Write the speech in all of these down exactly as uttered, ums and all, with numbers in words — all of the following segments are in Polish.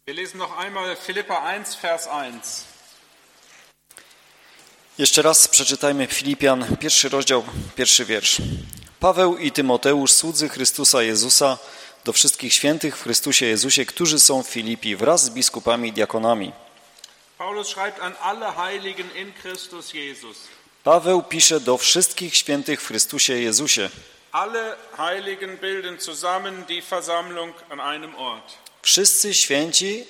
Wir lesen noch einmal Philipper eins, Vers eins. Jeszcze raz przeczytajmy Filipian, pierwszy rozdział, pierwszy wiersz. Paweł i Tymoteusz, słudzy Chrystusa Jezusa, do wszystkich świętych w Chrystusie Jezusie, którzy są w Filipi, wraz z biskupami i diakonami. Paulus schreibt an alle Heiligen in Christus Jesus. Paweł pisze do wszystkich świętych w Chrystusie Jezusie. Alle Heiligen bilden zusammen die Versammlung an einem Ort. Wszyscy święci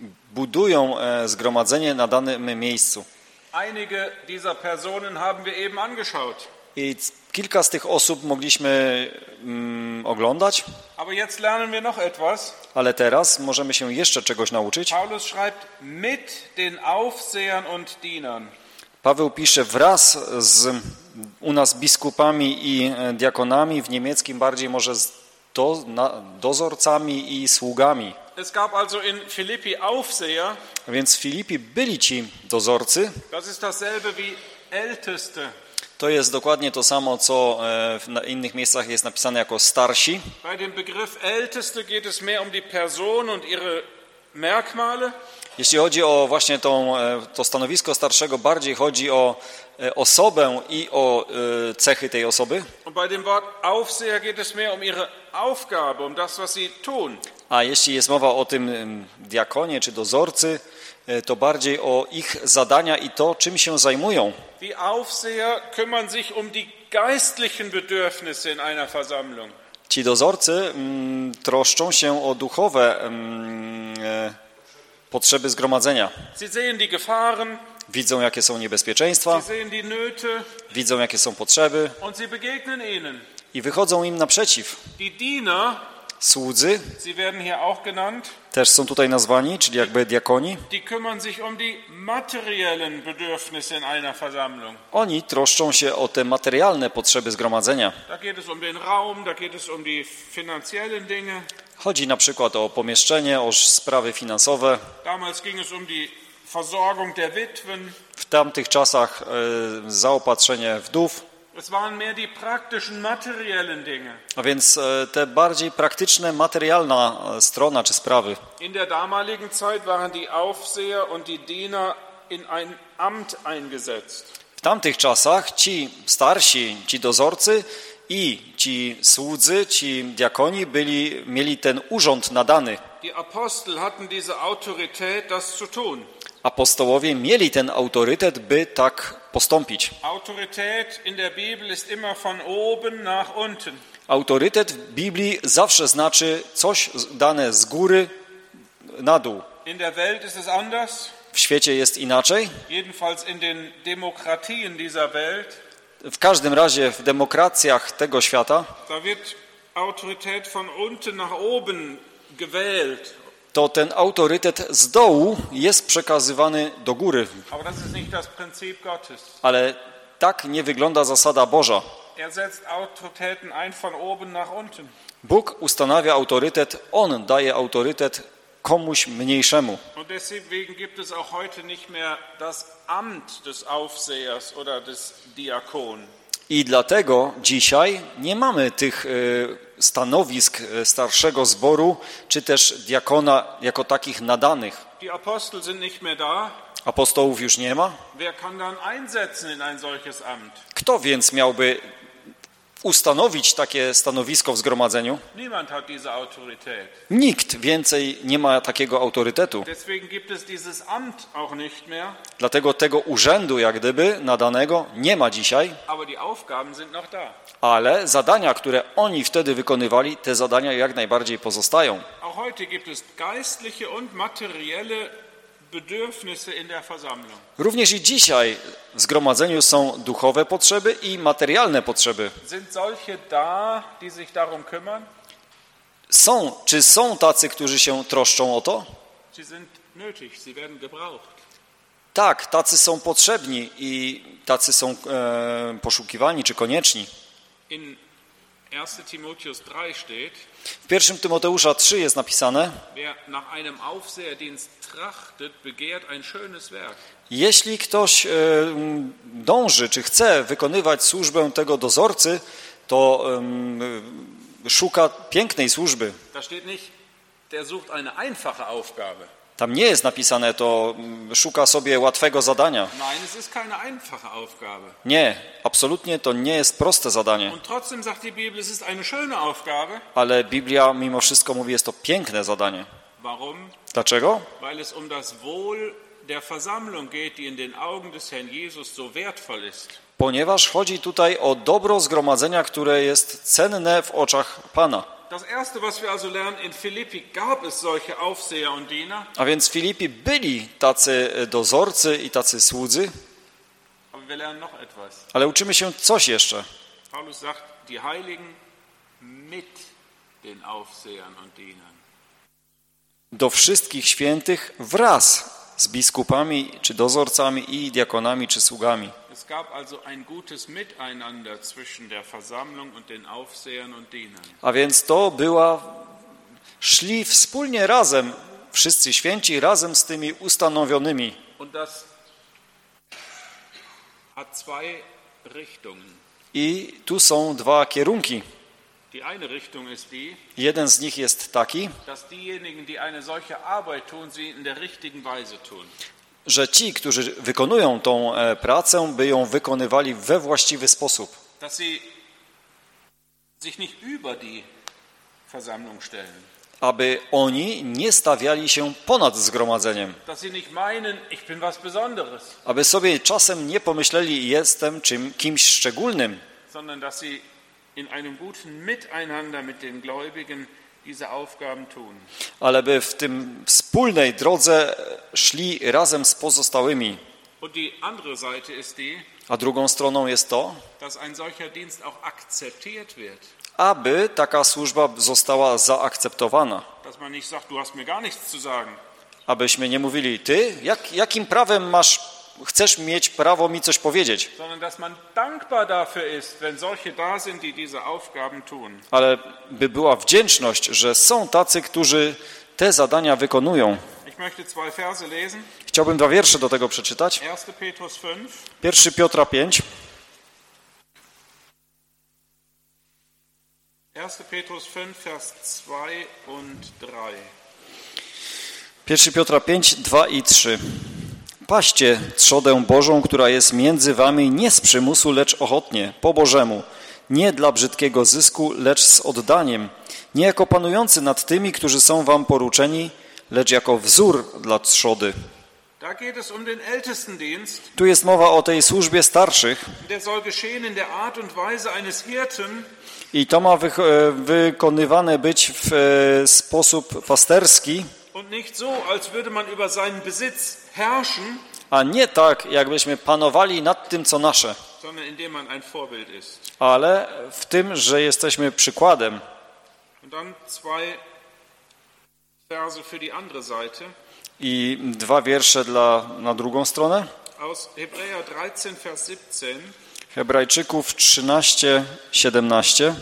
budują zgromadzenie na danym miejscu. Einige dieser Personen haben wir eben angeschaut. I kilka z tych osób mogliśmy mm, oglądać, Aber jetzt lernen wir noch etwas. ale teraz możemy się jeszcze czegoś nauczyć. Paulus schreibt mit den Aufsehern und Dienern. Paweł pisze wraz z u nas biskupami i diakonami, w niemieckim bardziej może z do, na, dozorcami i sługami. Es gab also in Philippi Aufseher. Więc w Filipi byli ci dozorcy. Das ist dasselbe wie Älteste. To jest dokładnie to samo, co w innych miejscach jest napisane jako starsi. Bei dem Begriff Älteste geht es mehr um die Person und ihre Merkmale. Jeśli chodzi o właśnie tą, to stanowisko starszego, bardziej chodzi o osobę i o cechy tej osoby. Und bei dem Wort Aufseher geht es mehr um ihre Aufgabe, um das, was sie tun. A jeśli jest mowa o tym diakonie czy dozorcy, to bardziej o ich zadania i to, czym się zajmują. Die Aufseher kümmern sich um die geistlichen Bedürfnisse in einer Versammlung. Ci dozorcy mm, troszczą się o duchowe mm, e, potrzeby zgromadzenia. Sie sehen die Gefahren, Widzą, jakie są niebezpieczeństwa, sie sehen die Nöte widzą, jakie są potrzeby und sie begegnen ihnen. i wychodzą im naprzeciw. Die Diener, Słudzy sie werden hier auch genannt, też są tutaj nazwani, czyli jakby diakoni. die kümmern sich um die materiellen Bedürfnisse in einer Versammlung. Oni troszczą się o te materialne potrzeby zgromadzenia. Da geht es um den Raum, da geht es um die finanziellen Dinge. Chodzi na przykład o pomieszczenie, o sprawy finansowe. Damals ging es um die Versorgung der Witwen. W tamtych czasach e, zaopatrzenie wdów. Es waren mehr die praktischen, materiellen Dinge. A więc e, te bardziej praktyczne, materialna strona czy sprawy. In der damaligen Zeit waren die Aufseher und die Diener in ein Amt eingesetzt. W tamtych czasach ci starsi, ci dozorcy i ci słudzy, ci diakoni byli, mieli ten urząd nadany. Die Apostel hatten diese Autorität, das zu tun. Apostołowie mieli ten autorytet, by tak postąpić. Autorität in der Bibel ist immer von oben nach unten. Autorytet w Biblii zawsze znaczy coś dane z góry na dół. In der Welt ist es anders. W świecie jest inaczej. Jedenfalls in den Demokratien dieser Welt. W każdym razie w demokracjach tego świata Da wird Autorität von unten nach oben gewählt. to ten autorytet z dołu jest przekazywany do góry. Aber das ist nicht das Prinzip Gottes. Ale tak nie wygląda zasada Boża. Er setzt Autoritäten ein von oben nach unten. Bóg ustanawia autorytet, On daje autorytet komuś mniejszemu. Und deswegen gibt es auch heute nicht mehr das Amt des Aufsehers oder des Diakon. I dlatego dzisiaj nie mamy tych stanowisk starszego zboru, czy też diakona jako takich nadanych. Die Apostel sind nicht mehr da. Apostołów już nie ma. Wer kann dann einsetzen in ein solches Amt? Kto więc miałby ustanowić takie stanowisko w zgromadzeniu? Niemand hat diese Autorität. Nikt więcej nie ma takiego autorytetu. Deswegen gibt es dieses Amt auch nicht mehr. Dlatego tego urzędu, jak gdyby, nadanego nie ma dzisiaj, Aber die Aufgaben sind noch da. ale zadania, które oni wtedy wykonywali, te zadania jak najbardziej pozostają. Auch heute gibt es geistliche und materielle Bedürfnisse in der Versammlung. Również i dzisiaj w zgromadzeniu są duchowe potrzeby i materialne potrzeby. Sind solche da, die sich darum kümmern? Są, czy są tacy, którzy się troszczą o to? Sie sind nötig, sie werden gebraucht. Tak, tacy są potrzebni i tacy są e, poszukiwani czy konieczni. In erster Timotheus drei steht, w pierwszym Tymoteusza trzy jest napisane: wer nach einem Aufseherdienst trachtet, begehrt ein schönes Werk. Jeśli ktoś e, dąży czy chce wykonywać służbę tego dozorcy, to e, szuka pięknej służby. Da steht nicht, der sucht eine einfache Aufgabe. Tam nie jest napisane to, szuka sobie łatwego zadania. Nein, es ist keine einfache Aufgabe. Nie, absolutnie to nie jest proste zadanie. Und trotzdem sagt die Bibel, es ist eine schöne Aufgabe. Ale Biblia mimo wszystko mówi, jest to piękne zadanie. Warum? Dlaczego? Weil es um das Wohl der Versammlung geht, die in den Augen des Herrn Jesus so wertvoll ist. Ponieważ chodzi tutaj o dobro zgromadzenia, które jest cenne w oczach Pana. Das erste, was wir also lernen, in Philippi gab es solche Aufseher und Diener. A więc w Filipi byli tacy dozorcy i tacy słudzy, Aber wir lernen noch etwas. ale uczymy się coś jeszcze. Paulus sagt, die Heiligen mit den Aufsehern und Dienern. Do wszystkich świętych wraz z biskupami, czy dozorcami i diakonami, czy sługami. Es gab also ein gutes Miteinander zwischen der Versammlung und den Aufsehern und Dienern. A więc to była, szli wspólnie razem, wszyscy święci razem z tymi ustanowionymi. Und das hat zwei Richtungen. I tu są dwa kierunki. Die eine Richtung ist die, Jeden z nich jest taki, dass diejenigen, die eine solche Arbeit tun, sie in der richtigen Weise tun. że ci, którzy wykonują tą pracę, by ją wykonywali we właściwy sposób. Dass sie sich nicht über die Versammlung stellen. Aby oni nie stawiali się ponad zgromadzeniem. Dass sie nicht meinen, ich bin was Besonderes. Aby sobie czasem nie pomyśleli, jestem czym, kimś szczególnym. Sondern dass sie in einem guten Miteinander mit den Gläubigen diese Aufgaben tun. Ale by w tym wspólnej drodze szli razem z pozostałymi. Und die andere Seite ist die, A drugą stroną jest to, dass ein solcher Dienst auch akzeptiert wird. aby taka służba została zaakceptowana. Dass man nicht sagt, du hast mir gar nichts zu sagen. Abyśmy nie mówili, ty, jak, jakim prawem masz, chcesz mieć prawo mi coś powiedzieć? Sondern dass man dankbar dafür ist, wenn solche da sind, die diese Aufgaben tun. Ale by była wdzięczność, że są tacy, którzy te zadania wykonują. Ich möchte zwei Verse lesen. Chciałbym dwa wiersze do tego przeczytać. erster Petrus fünf. Pierwszy Piotra pięć. erster Petrus fünf, Vers zwei und drei. Pierwszy Piotra pięć, dwa i trzy. Paście trzodę Bożą, która jest między wami nie z przymusu, lecz ochotnie, po Bożemu, nie dla brzydkiego zysku, lecz z oddaniem, nie jako panujący nad tymi, którzy są wam poruczeni, lecz jako wzór dla trzody. Da geht es um den Ältestendienst. Tu jest mowa o tej służbie starszych Der soll geschehen in der Art und Weise eines Hirten, i to ma wy- wykonywane być w e, sposób pasterski, und nicht so, als würde man über seinen Besitz herrschen, a nie tak, jakbyśmy panowali nad tym, co nasze, sondern indem man ein Vorbild ist. ale w tym, że jesteśmy przykładem. Und dann zwei Verse für die andere Seite. I dwa wiersze dla, na drugą stronę. Aus Hebräer dreizehn, Vers siebzehn. Hebrajczyków trzynaście, siedemnaście.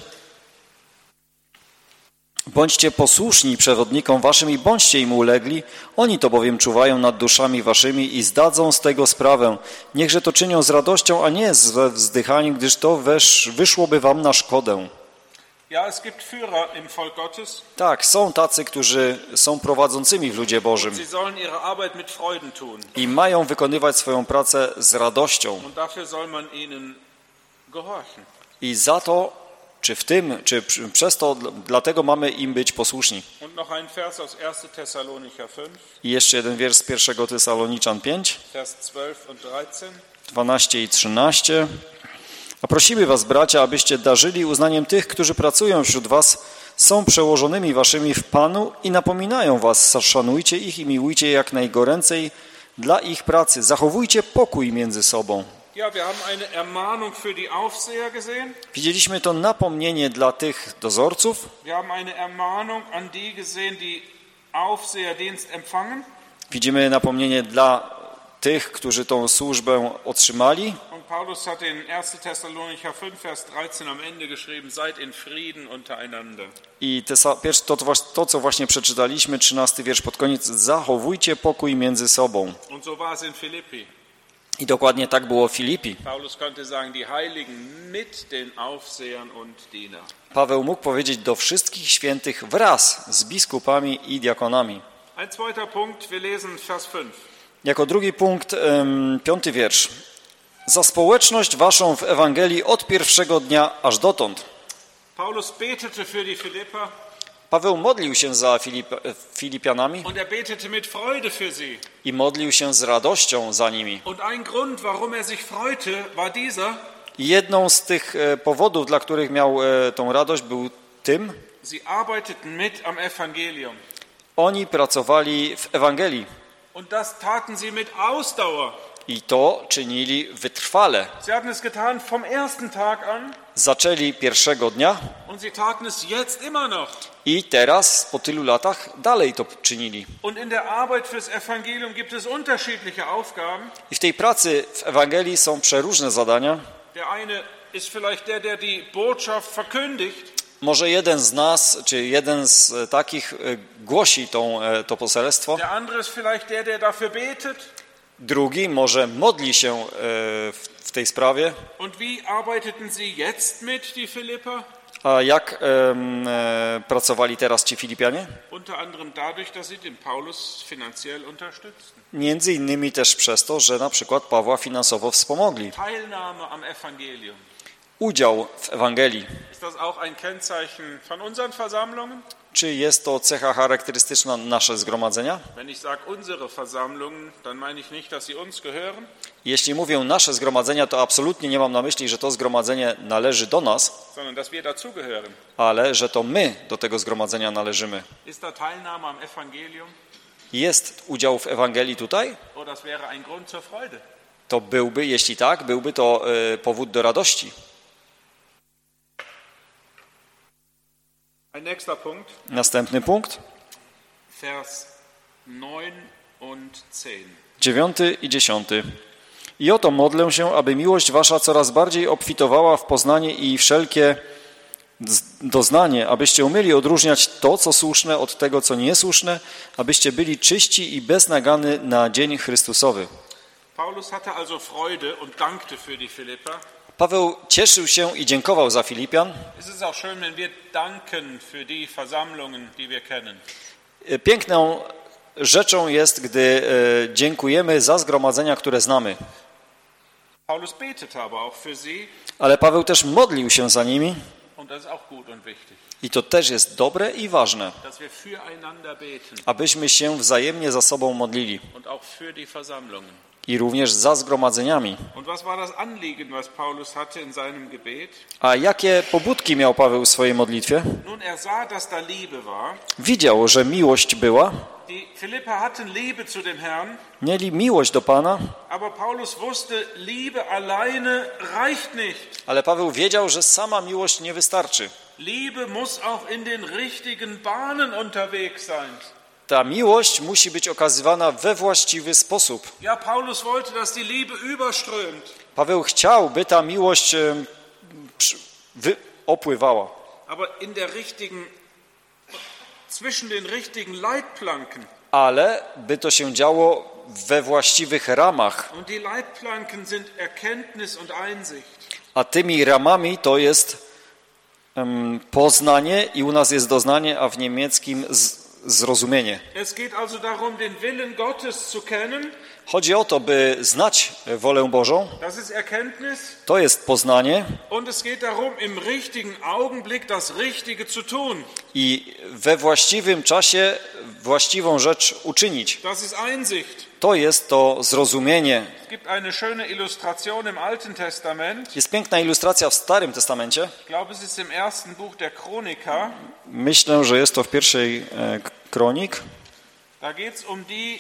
Bądźcie posłuszni przewodnikom waszym i bądźcie im ulegli, oni to bowiem czuwają nad duszami waszymi i zdadzą z tego sprawę. Niechże to czynią z radością, a nie ze wzdychaniem, gdyż to wesz, wyszłoby wam na szkodę. Ja, es gibt Führer im Volk Gottes. Tak, są tacy, którzy są prowadzącymi w ludzie Bożym Sie sollen ihre Arbeit mit Freuden tun. i mają wykonywać swoją pracę z radością. Und dafür soll man ihnen gehorchen. I za to, czy w tym, czy przez to, dlatego mamy im być posłuszni. Und noch ein Vers aus erster Thessalonicher fünf, I jeszcze jeden wiersz z pierwszego Tesaloniczan pięć, Vers zwölf und dreizehn. dwanaście i trzynaście. A prosimy was, bracia, abyście darzyli uznaniem tych, którzy pracują wśród was, są przełożonymi waszymi w Panu i napominają was. Szanujcie ich i miłujcie jak najgoręcej dla ich pracy. Zachowujcie pokój między sobą. Ja, wir haben eine Ermahnung für die Aufseher gesehen. Widzieliśmy to napomnienie dla tych dozorców. Wir haben eine Ermahnung an die gesehen, die Aufseherdienst empfangen. Widzimy napomnienie dla tych, którzy tą służbę otrzymali. Und Paulus hat in erster Thessalonicher fünf, Vers dreizehn am Ende geschrieben, seid in Frieden untereinander. I te, to, to, co właśnie przeczytaliśmy, trzynasty wiersz pod koniec, zachowujcie pokój między sobą. Und so war es in Philippi. I dokładnie tak było w Filipi. Paulus konnte sagen, die Heiligen mit den Aufsehern und Dienern. Paweł mógł powiedzieć do wszystkich świętych wraz z biskupami i diakonami. Ein zweiter Punkt, wir lesen Vers fünf. Jako drugi punkt, ym, piąty wiersz. Za społeczność waszą w Ewangelii od pierwszego dnia aż dotąd. Paulus betete für die Philipper. Paweł modlił się za Filip, Filipianami Und er betete mit Freude für sie. i modlił się z radością za nimi. Und ein Grund, warum er sich freute, war dieser. I jedną z tych e, powodów, dla których miał e, tą radość, był tym, Sie arbeiteten mit am Evangelium. oni pracowali w Ewangelii Und das taten sie mit Ausdauer. i to czynili wytrwale. Sie hatten es getan vom ersten Tag an. Zaczęli pierwszego dnia Und sie taten es jetzt immer noch. i teraz po tylu latach dalej to czynili. Und in der Arbeit fürs Evangelium gibt es unterschiedliche Aufgaben. I w tej pracy w Ewangelii są przeróżne zadania. Der eine ist vielleicht der, der die Botschaft verkündigt. Może jeden z nas, czy jeden z takich e, głosi tą, e, to poselstwo. Der andere ist vielleicht der, der dafür betet. Drugi może modli się e, w, w tej sprawie. Und wie arbeiteten sie jetzt mit, die Philipper? A jak e, e, pracowali teraz ci Filipianie? Unter anderem dadurch, dass sie den Paulus finanziell unterstützten. Między innymi też przez to, że na przykład Pawła finansowo wspomogli. Teilnahme am Evangelium. Udział w Ewangelii. Ist das auch ein Kennzeichen von unseren Versammlungen? Czy jest to cecha charakterystyczna nasze zgromadzenia? Wenn ich sage unsere Versammlungen, dann meine ich nicht, dass sie uns gehören. Jeśli mówię nasze zgromadzenia, to absolutnie nie mam na myśli, że to zgromadzenie należy do nas, Sondern dass wir dazugehören. ale że to my do tego zgromadzenia należymy. Ist da Teilnahme am Evangelium? Jest udział w Ewangelii tutaj? Oh, das wäre ein Grund zur Freude. To byłby, jeśli tak, byłby to y, powód do radości. Ein nächster Punkt, Następny punkt, Vers neun und zehn. dziewiąty i dziesiąty. I oto modlę się, aby miłość wasza coraz bardziej obfitowała w poznanie i wszelkie doznanie, abyście umieli odróżniać to, co słuszne, od tego, co niesłuszne, abyście byli czyści i beznagany na dzień Chrystusowy. Paulus hatte also Freude und dankte für die Philipper. Paweł cieszył się i dziękował za Filipian. Es ist auch schön, wenn wir danken für die Versammlungen, die wir kennen. Piękną rzeczą jest, gdy e, dziękujemy za zgromadzenia, które znamy. Paulus betete aber auch für sie. Ale Paweł też modlił się za nimi. Und das ist auch gut und wichtig, I to też jest dobre i ważne, dass wir füreinander beten abyśmy się wzajemnie za sobą modlili. und auch für die Versammlungen. I również za zgromadzeniami. Und was war das Anliegen, was Paulus hatte in seinem Gebet? A jakie pobudki miał Paweł w swojej modlitwie? Nun, er sah, dass da Liebe war. Widział, że miłość była, Die Philipper hatten Liebe zu dem Herrn, mieli miłość do Pana, aber Paulus wusste, Liebe alleine reicht nicht. ale Paweł wiedział, że sama miłość nie wystarczy. Liebe muss auch in den richtigen Bahnen unterwegs sein. Ta miłość musi być okazywana we właściwy sposób. Ja, Paulus wollte, dass die Liebe überströmt. Paweł chciał, by ta miłość e, przy, wy, opływała, Aber in der richtigen, zwischen den richtigen Leitplanken. ale by to się działo we właściwych ramach. Und die Leitplanken sind Erkenntnis und Einsicht. A tymi ramami to jest um, poznanie i u nas jest doznanie, a w niemieckim z, zrozumienie. Es geht also darum, den Willen Gottes zu kennen. Chodzi o to, by znać wolę Bożą. Das ist Erkenntnis. To jest poznanie. Und es geht darum, im richtigen Augenblick das Richtige zu tun. I we właściwym czasie właściwą rzecz uczynić. Das ist Einsicht. To jest to zrozumienie. Es gibt eine schöne Illustration im Alten Testament. Jest piękna ilustracja w Starym Testamencie. Ich glaube, es ist im ersten Buch der Chroniker. Myślę, że jest to w pierwszej e, kronik. Da geht es um die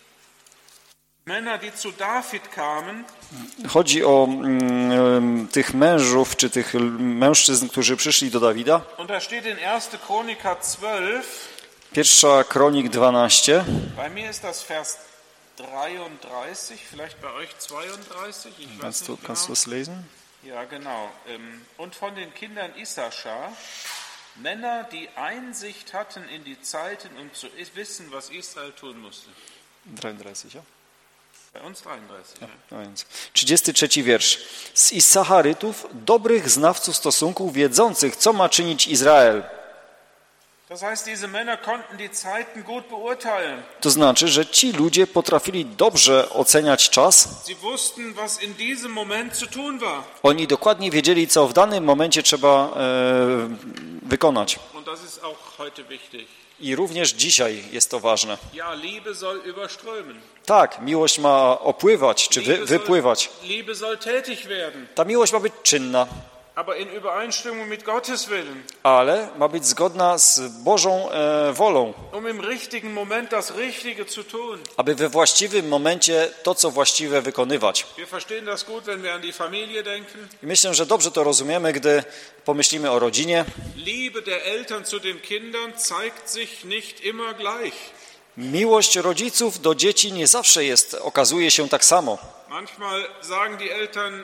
Männer, die zu David kamen. Chodzi o mm, tych mężów, czy tych mężczyzn, którzy przyszli do Dawida. Und da steht in erster Chroniker zwölf. Pierwsza kronik dwanaście. Bei mir ist das Vers dreiunddreißig, vielleicht bei euch zweiunddreißig. Ich weiß Kannst du, nicht kannst du genau. es lesen? Ja, genau. Und von den Kindern Issachar, Männer, die Einsicht hatten in die Zeiten, um zu wissen, was Israel tun musste. dreiunddreißig, ja? Bei uns dreiunddreißig. Ja. No więc trzydziesty trzeci wiersz. Z Issacharytów, dobrych znawców stosunków, wiedzących, co ma czynić Izrael. Das heißt, diese Männer konnten die Zeiten gut beurteilen. To znaczy, że ci ludzie potrafili dobrze oceniać czas. Sie wussten, was in diesem Moment zu tun war. Oni dokładnie wiedzieli, co w danym momencie trzeba e, wykonać. Und das ist auch heute wichtig. I również dzisiaj jest to ważne. Ja, Liebe soll überströmen. Tak, miłość ma opływać czy wy, Liebe soll, wypływać. Liebe soll tätig werden, Ta miłość ma być czynna, aber in Übereinstimmung mit Gottes Willen, ale ma być zgodna z Bożą e, wolą, um im richtigen Moment das Richtige zu tun. aby we właściwym momencie to, co właściwe, wykonywać. Wir verstehen das gut, wenn wir an die Familie denken. I myślę, że dobrze to rozumiemy, gdy pomyślimy o rodzinie. Liebe der Eltern zu den Kindern zeigt sich nicht immer gleich. Miłość rodziców do dzieci nie zawsze jest, okazuje się tak samo. Manchmal sagen die Eltern,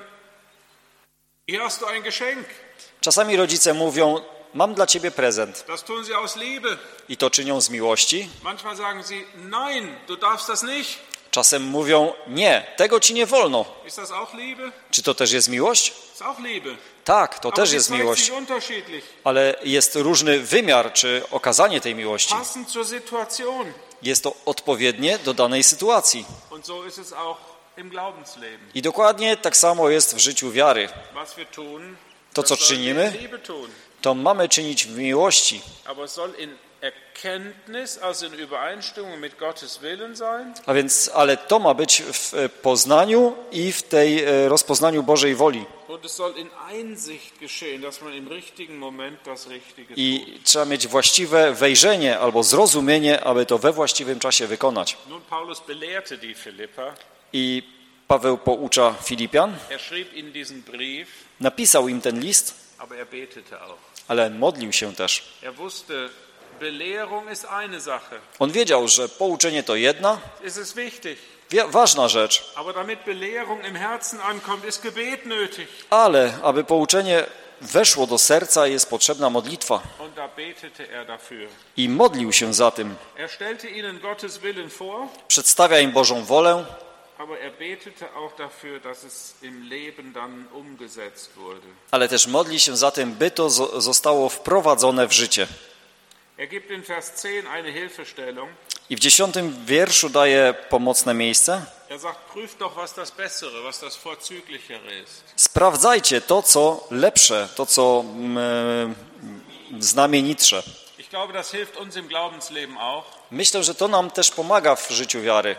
hier hast du ein Geschenk. Czasami rodzice mówią, mam dla ciebie prezent. Das tun sie aus Liebe. I to czynią z miłości. Manchmal sagen sie, nein, du darfst das nicht. Czasem mówią, nie, tego ci nie wolno. Ist das auch Liebe? Czy to też jest miłość? Ist auch Liebe. Tak, to Aber też sie jest zeigt miłość, sich unterschiedlich. ale jest różny wymiar czy okazanie tej miłości. Passend zur Situation. Jest to odpowiednie do danej sytuacji. Und so ist es auch im Glaubensleben. I dokładnie tak samo jest w życiu wiary. Was wir tun, To, das co sollen wir czynimy, in Liebe tun. to mamy czynić w miłości, Aber es soll in Erkenntnis, also in Übereinstimmung mit Gottes Willen sein. a więc, ale to ma być w poznaniu i w tej e, rozpoznaniu Bożej woli. Und es soll in Einsicht geschehen, dass man im richtigen Moment das Richtige tut. I trzeba mieć właściwe wejrzenie albo zrozumienie, aby to we właściwym czasie wykonać. Nun, Paulus belehrte die Philipper. I Paweł poucza Filipian, Er schrieb ihnen diesen Brief, napisał im ten list, aber er betete auch. ale modlił się też. Er wusste, Belehrung ist eine Sache. On wiedział, że pouczenie to jedna, Es ist wichtig. wie- ważna rzecz, Aber damit Belehrung im Herzen ankommt, ist Gebet nötig. ale aby pouczenie weszło do serca, jest potrzebna modlitwa. Und da betete er dafür. I modlił się za tym. Er stellte ihnen Gottes Willen vor, Przedstawia im Bożą wolę, aber er betete auch dafür, dass es im Leben dann umgesetzt wurde. ale też modli się za tym, by to zo- zostało wprowadzone w życie. Er gibt in Vers zehn eine Hilfestellung. I w dziesiątym wierszu daje pomocne miejsce. Er sagt, prüft doch, was das Bessere, was das Vorzüglichere ist. Sprawdzajcie to, co lepsze, to, co mm, znamienitsze. Ich glaube, das hilft uns im Glaubensleben auch. Myślę, że to nam też pomaga w życiu wiary.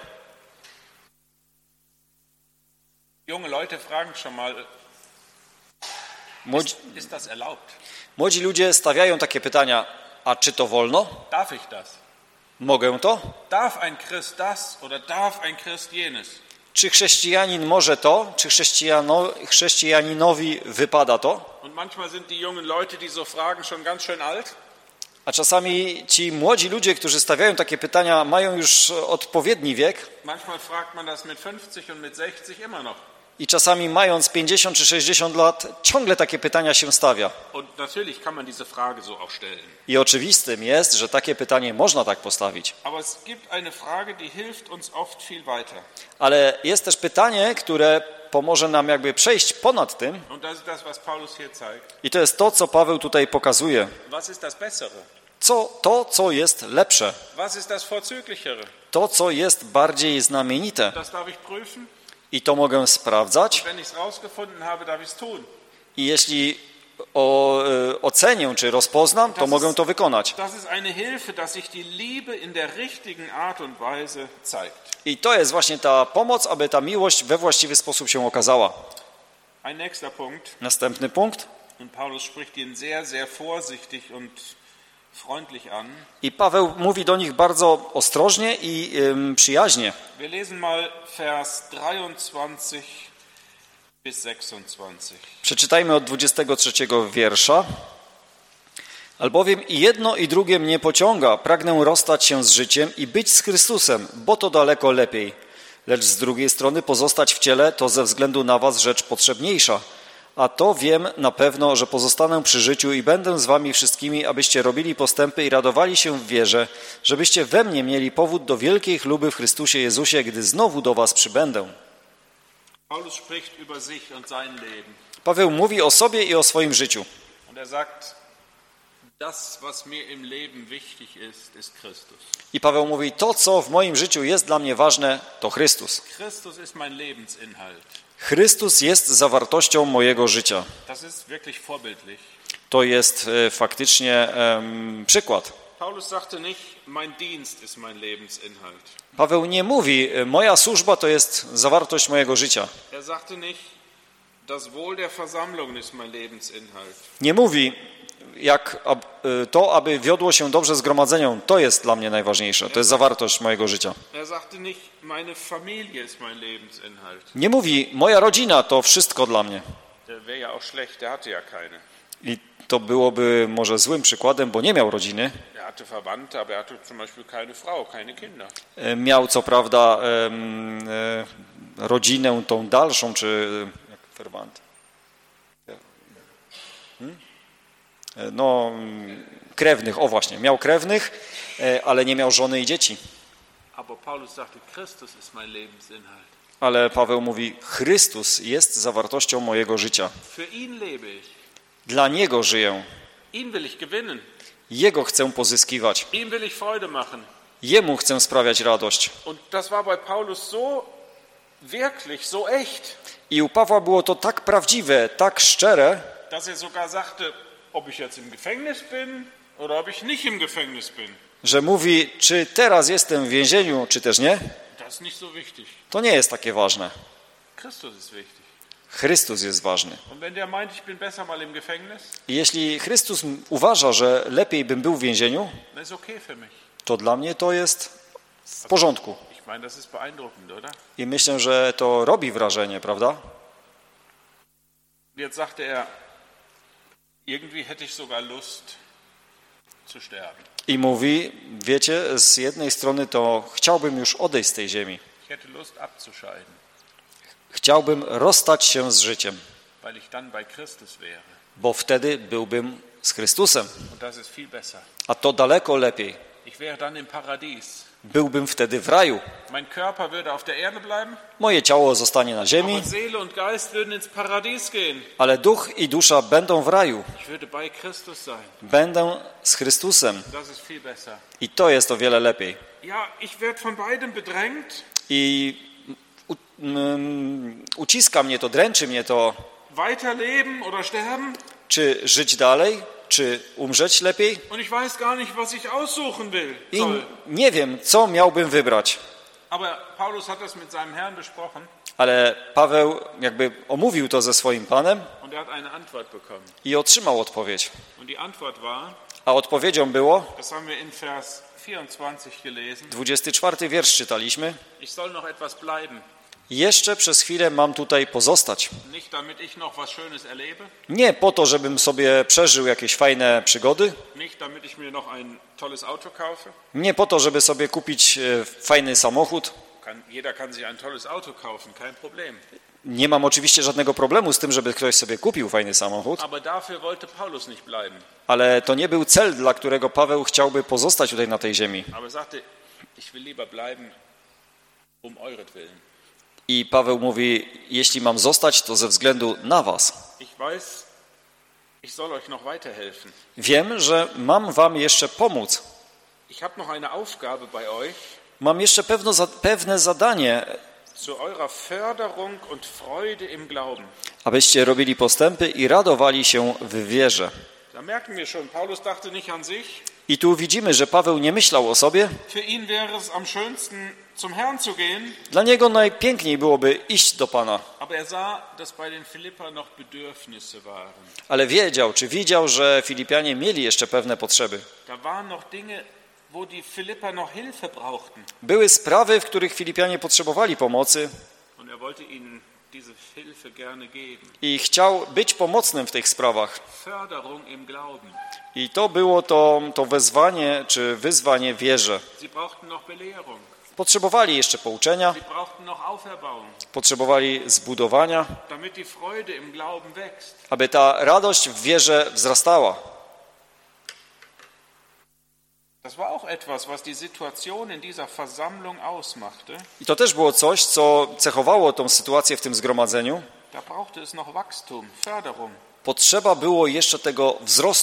Junge Leute fragen schon mal, Młodzi, ist das erlaubt? młodzi ludzie stawiają takie pytania, a czy to wolno? Darf ich das? Mogę to? Darf ein Christ das oder darf ein Christ jenes? Czy chrześcijanin może to? Czy chrześcijano, chrześcijaninowi wypada to? Und manchmal sind die jungen Leute, die so fragen, schon ganz schön alt. A czasami ci młodzi ludzie, którzy stawiają takie pytania, mają już odpowiedni wiek Manchmal fragt man das mit fünfzig und mit sechzig immer noch. i czasami mając pięćdziesiąt czy sześćdziesiąt lat ciągle takie pytania się stawia. Und natürlich kann man diese Frage so auch stellen. I oczywistym jest, że takie pytanie można tak postawić. Aber es gibt eine Frage, die hilft uns oft viel weiter. Ale jest też pytanie, które pomoże nam jakby przejść ponad tym. Und das ist das, was Paulus hier zeigt. I to jest to, co Paweł tutaj pokazuje. Was ist das Bessere? Co, to, co jest lepsze. Was ist das Vorzüglichere? To, co jest bardziej znamienite. Das darf ich prüfen. I to mogę sprawdzać. Wenn ich es rausgefunden habe, darf ich es tun. I jeśli o, e, ocenię, czy rozpoznam, to Das mogę ist- to wykonać. Das ist eine Hilfe, dass sich die Liebe in der richtigen Art und Weise zeigt. I to jest właśnie ta pomoc, aby ta miłość we właściwy sposób się okazała. Ein nächster Punkt. Następny punkt. Und Paulus spricht ihn sehr, sehr vorsichtig und freundlich an. I Paweł mówi do nich bardzo ostrożnie i ym, przyjaźnie. Wir lesen mal Vers dreiundzwanzig bis sechsundzwanzig. Przeczytajmy od dwudziestego trzeciego wiersza. Albowiem i jedno i drugie mnie pociąga, pragnę rozstać się z życiem i być z Chrystusem, bo to daleko lepiej. Lecz z drugiej strony pozostać w ciele to ze względu na was rzecz potrzebniejsza. A to wiem na pewno, że pozostanę przy życiu i będę z wami wszystkimi, abyście robili postępy i radowali się w wierze, żebyście we mnie mieli powód do wielkiej chluby w Chrystusie Jezusie, gdy znowu do was przybędę. Paulus spricht über sich und sein Leben. Paweł mówi o sobie i o swoim życiu. Und er sagt, Das, was mir im Leben wichtig ist, ist Christus. I Paweł mówi, to co w moim życiu jest dla mnie ważne, to Chrystus. Christus ist mein Lebensinhalt. Chrystus jest zawartością mojego życia. Das ist wirklich vorbildlich. To jest e, faktycznie um, przykład. Paulus sagte nicht, mein Dienst ist mein Lebensinhalt. Paweł nie mówi, moja służba to jest zawartość mojego życia. Er sagte nicht, das Wohl der Versammlung ist mein Lebensinhalt. Nie mówi, jak to, aby wiodło się dobrze zgromadzeniom, to jest dla mnie najważniejsze, to jest zawartość mojego życia. Er sagte nicht, meine Familie ist mein Lebensinhalt. Nie mówi, moja rodzina to wszystko dla mnie. Der wäre ja auch schlecht, der hatte ja keine. I to byłoby może złym przykładem, bo nie miał rodziny. Er hatte Verwandte, aber er hatte zum Beispiel keine Frau, keine Kinder. Miał co prawda em, e, rodzinę tą dalszą, czy jak Verwandt. Hmm? No, krewnych, o właśnie, miał krewnych, ale nie miał żony i dzieci. Aber Paulus sagte, Christus ist mein Lebensinhalt. Ale Paweł mówi, Chrystus jest zawartością mojego życia. Für ihn lebe ich. Dla Niego żyję. Ihn will ich gewinnen. Jego chcę pozyskiwać. Ihm will ich Freude machen. Jemu chcę sprawiać radość. Und das war bei Paulus so wirklich, so echt. I u Pawła było to tak prawdziwe, tak szczere, dass er sogar sagte, ob ich jetzt im Gefängnis bin oder ob ich nicht im Gefängnis bin. Że mówi, czy teraz jestem w więzieniu, czy też nie, Das ist nicht so wichtig. to nie jest takie ważne. Christus ist wichtig. Chrystus jest ważny. Und wenn der meint, ich bin besser mal im Gefängnis, I jeśli Chrystus uważa, że lepiej bym był w więzieniu, dann ist okay für mich. to dla mnie to jest w porządku. Ich meine, das ist beeindruckend, oder? I myślę, że to robi wrażenie, prawda? Jetzt sagte er, irgendwie hätte ich sogar Lust zu sterben. I mówi, wiecie, z jednej strony to chciałbym już odejść z tej ziemi. Ich hätte Lust abzuscheiden, Chciałbym rozstać się z życiem, weil ich dann bei Christus wäre. bo wtedy byłbym z Chrystusem. Und das ist viel besser. A to daleko lepiej. Ich wäre dann im Paradies. Byłbym wtedy w raju. Mein Körper würde auf der Erde bleiben, Moje ciało zostanie na ziemi, aber Seele und Geist würden ins Paradies gehen. ale duch i dusza będą w raju. Ich würde bei Christus sein. Będę z Chrystusem. Das ist viel besser. I to jest o wiele lepiej. Ja, ich werde von beidem bedrängt. I u, um, uciska mnie to, dręczy mnie to, Weiterleben oder sterben. czy żyć dalej, czy umrzeć lepiej. Und ich weiß gar nicht, was ich aussuchen will. I Soll. nie wiem, co miałbym wybrać. Aber Paulus hat das mit seinem Herrn besprochen Ale Paweł jakby omówił to ze swoim Panem und er hat eine Antwort bekommen. i otrzymał odpowiedź. Und die Antwort war, A odpowiedzią było, das haben wir in Vers vierundzwanzig gelesen, dwudziesty czwarty wiersz czytaliśmy, ich soll noch etwas bleiben. jeszcze przez chwilę mam tutaj pozostać. Nicht damit ich noch was Schönes erlebe, Nie po to, żebym sobie przeżył jakieś fajne przygody, nicht damit ich mir noch ein tolles Auto kaufe. nie po to, żeby sobie kupić e, fajny samochód. Kann, jeder kann sich ein tolles Auto kaufen, kein Problem. Nie mam oczywiście żadnego problemu z tym, żeby ktoś sobie kupił fajny samochód, Aber dafür wollte Paulus nicht bleiben. ale to nie był cel, dla którego Paweł chciałby pozostać tutaj na tej ziemi. Aber er sagte, ich will lieber bleiben um euretwillen. I Paweł mówi, jeśli mam zostać, to ze względu na was. Ich weiß, ich soll euch noch weiterhelfen. Wiem, że mam wam jeszcze pomóc. Ich habe noch eine Aufgabe bei euch, Mam jeszcze pewno, za, pewne zadanie, zu eurer Förderung und Freude im Glauben. abyście robili postępy i radowali się w wierze. Da merken wir schon, Paulus dachte nicht an sich. I tu widzimy, że Paweł nie myślał o sobie. Für ihn wäre es am schönsten, zum Herrn zu gehen. Dla niego najpiękniej byłoby iść do Pana. Aber er sah, dass bei den Philipper noch Bedürfnisse waren. Ale wiedział, czy widział, że Filipianie mieli jeszcze pewne potrzeby. Da waren noch Dinge, wo die Philipper noch Hilfe brauchten. Były sprawy, w których Filipianie potrzebowali pomocy Und er wollte ihnen diese Hilfe gerne geben. i chciał być pomocnym w tych sprawach. Förderung im Glauben. I to było to, to wezwanie, czy wyzwanie wierze. Sie brauchten noch Belehrung. Potrzebowali jeszcze pouczenia, Sie brauchten noch Auferbauung, potrzebowali zbudowania, damit die Freude im Glauben wächst. aby ta radość w wierze wzrastała. Das war auch etwas, was die Situation in dieser Versammlung ausmachte. I to też było coś, co cechowało tą sytuację w tym zgromadzeniu. Da brauchte es noch Wachstum, Förderung. Potrzeba było jeszcze tego wzrostu.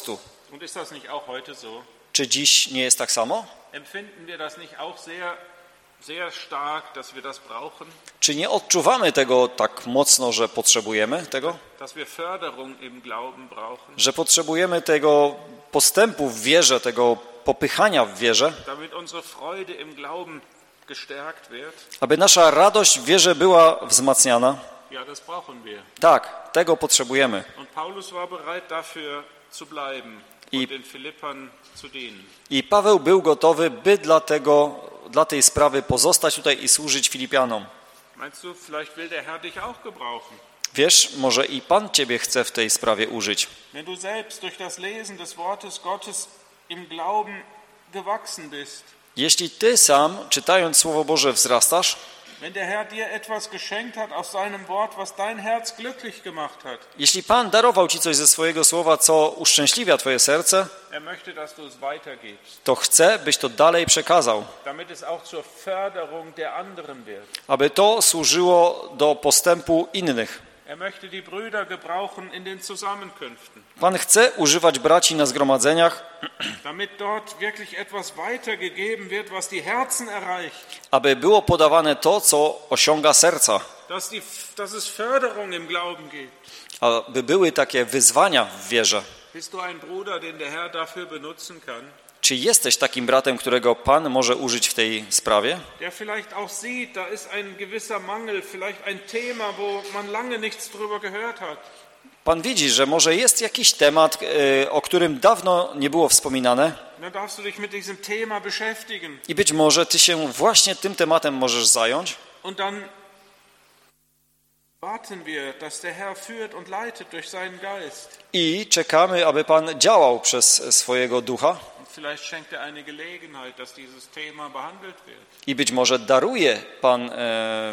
Und ist das nicht auch heute so? Czy dziś nie jest tak samo? Empfinden wir das nicht auch sehr, sehr stark, dass wir das brauchen? Czy nie odczuwamy tego tak mocno, że potrzebujemy tego? Dass wir Förderung im Glauben brauchen? Że potrzebujemy tego postępu w wierze, tego popychania w wierze, Damit unsere Freude im Glauben gestärkt wird? aby nasza radość w wierze była wzmacniana? Ja, das brauchen wir. Tak, tego potrzebujemy. Und Paulus war bereit dafür zu bleiben I- und den Philippern zu dienen. I Paweł był gotowy, by dla, tego, dla tej sprawy pozostać tutaj i służyć Filipianom. Meinst du, vielleicht will der Herr dich auch gebrauchen? Wiesz, może i Pan Ciebie chce w tej sprawie użyć. Wenn du selbst durch das Lesen des Wortes Gottes im Glauben gewachsen bist, Jeśli Ty sam, czytając Słowo Boże, wzrastasz, wenn der Herr dir etwas geschenkt hat aus seinem Wort, was dein Herz glücklich gemacht hat, jeśli Pan darował Ci coś ze swojego Słowa, co uszczęśliwia Twoje serce, er möchte, dass du es weitergibst, to chce, byś to dalej przekazał, damit es auch zur Förderung der anderen wird. aby to służyło do postępu innych. Er möchte die Brüder gebrauchen in den Zusammenkünften, Pan chce używać braci na zgromadzeniach, damit dort wirklich etwas weitergegeben wird, was die Herzen erreicht, aby było podawane to, co osiąga serca, dass, die, dass es Förderung im Glauben gibt. aby były takie wyzwania w wierze. Bist du ein Bruder, den der Herr dafür benutzen kann, Czy jesteś takim bratem, którego Pan może użyć w tej sprawie? der vielleicht auch sieht, da ist ein gewisser Mangel, vielleicht ein Thema, wo man lange nichts drüber gehört hat. Pan widzi, że może jest jakiś temat, e, o którym dawno nie było wspominane Dann darfst du dich mit diesem Thema beschäftigen. i być może Ty się właśnie tym tematem możesz zająć Und dann warten wir, dass der Herr führt und leitet durch seinen Geist. i czekamy, aby Pan działał przez swojego ducha Und vielleicht schenkt er eine Gelegenheit, dass dieses Thema behandelt wird. i być może daruje Pan e,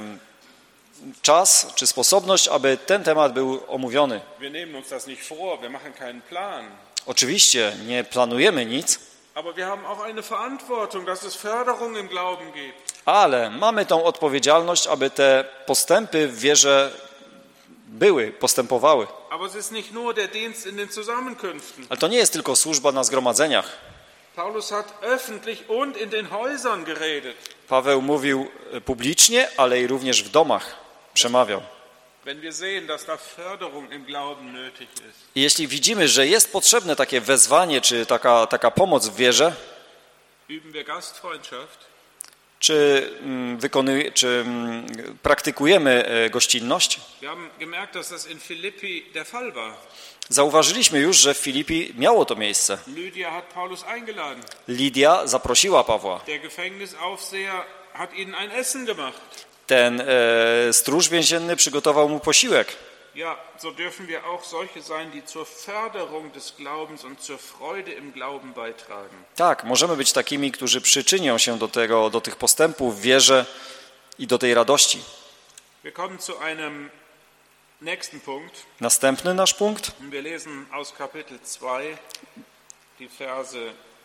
czas czy sposobność, aby ten temat był omówiony. Wir nehmen uns das nicht vor, wir machen keinen Plan. Oczywiście nie planujemy nic, Aber wir haben auch eine Verantwortung, dass es Förderung im Glauben gibt. ale mamy tą odpowiedzialność, aby te postępy w wierze były, postępowały. Aber es ist nicht nur der Dienst in den Zusammenkünften. Ale to nie jest tylko służba na zgromadzeniach. Paulus hat öffentlich und in den Häusern geredet. Paweł mówił publicznie, ale i również w domach przemawiał. Wenn wir sehen, dass da Förderung im Glauben nötig ist, I jeśli widzimy, że jest potrzebne takie wezwanie, czy taka, taka pomoc w wierze, üben wir Gastfreundschaft, czy, mm, wykony, czy mm, praktykujemy e, gościnność, wir haben gemerkt, dass das in Philippi der Fall war. zauważyliśmy już, że w Filipi miało to miejsce. Lydia hat Paulus eingeladen. Lidia zaprosiła Pawła. Der Gefängnisaufseher hat ihnen ein Essen gemacht. Ten e, stróż więzienny przygotował mu posiłek. Ja, so dürfen wir auch solche sein, die zur Förderung des Glaubens und zur Freude im Glauben beitragen. Tak, możemy być takimi, którzy przyczynią się do tego, do tych postępów w wierze i do tej radości. Wir kommen zu einem nächsten Punkt. Następny nasz punkt. Wir lesen aus Kapitel zwei die Verse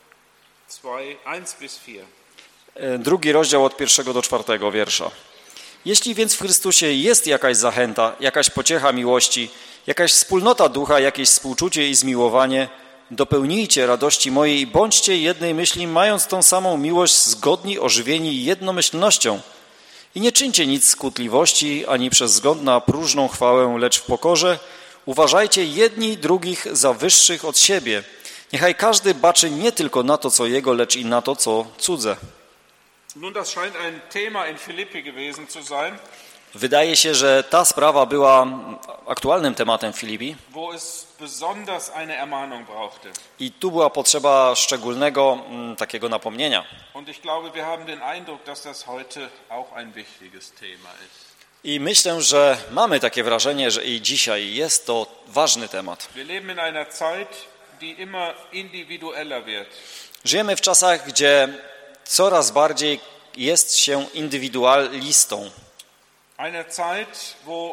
zwei, eins bis vier. E, Drugi rozdział od pierwszego do czwartego wiersza. Jeśli więc w Chrystusie jest jakaś zachęta, jakaś pociecha miłości, jakaś wspólnota ducha, jakieś współczucie i zmiłowanie, dopełnijcie radości mojej i bądźcie jednej myśli, mając tą samą miłość, zgodni, ożywieni jednomyślnością. I nie czyńcie nic z kłótliwości, ani przez wzgląd na próżną chwałę, lecz w pokorze uważajcie jedni drugich za wyższych od siebie. Niechaj każdy baczy nie tylko na to, co jego, lecz i na to, co cudze. Nun, das scheint ein Thema in Philippi gewesen zu sein, Wydaje się, że ta sprawa była aktualnym tematem w Filipi wo es besonders eine Ermahnung brauchte. i tu była potrzeba szczególnego mm, takiego napomnienia. Und ich glaube, wir haben den Eindruck, dass das heute auch ein wichtiges Thema ist. I myślę, że mamy takie wrażenie, że i dzisiaj jest to ważny temat. Wir leben in einer Zeit, die immer individueller wird. Żyjemy w czasach, gdzie coraz bardziej jest się indywidualistą. Eine Zeit, wo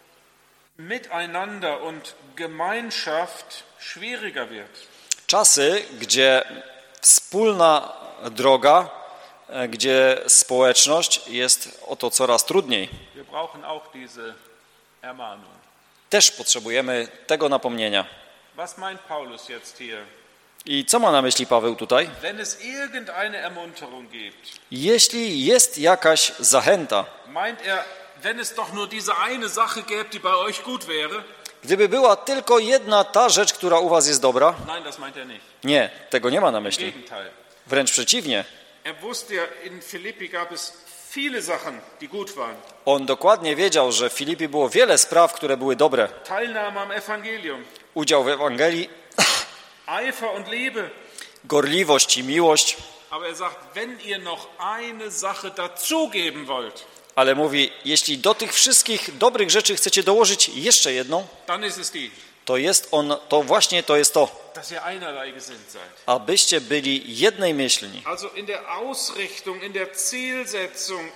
Miteinander und Gemeinschaft schwieriger wird. Czasy, gdzie wspólna droga, e, gdzie społeczność jest o to coraz trudniej. Wir brauchen auch diese Ermahnung. Też potrzebujemy tego napomnienia. Was meint Paulus jetzt hier? I co ma na myśli Paweł tutaj? Wenn es irgendeine Ermunterung gibt, Jeśli jest jakaś zachęta, meint er, wenn es doch nur diese eine Sache gäbe, die bei euch gut wäre? gdyby była tylko jedna ta rzecz, która u was jest dobra, Nein, das meint er nicht. nie, tego nie ma na Im myśli. Gegenteil. Wręcz przeciwnie. Er wusste ja, in Philippi gab es viele Sachen, die gut waren. On dokładnie wiedział, że w Filipi było wiele spraw, które były dobre. Teilnahme am Evangelium, Udział w Ewangelii, Eifer und Liebe. gorliwość i miłość, Aber er sagt, wenn ihr noch eine Sache dazugeben wollt, ale mówi, jeśli do tych wszystkich dobrych rzeczy chcecie dołożyć jeszcze jedną, dann ist es die, to jest on, to właśnie to jest to, dass ihr einerlei gesinnt seid. abyście byli jednej myślni. Also in der Ausrichtung, in der Zielsetzung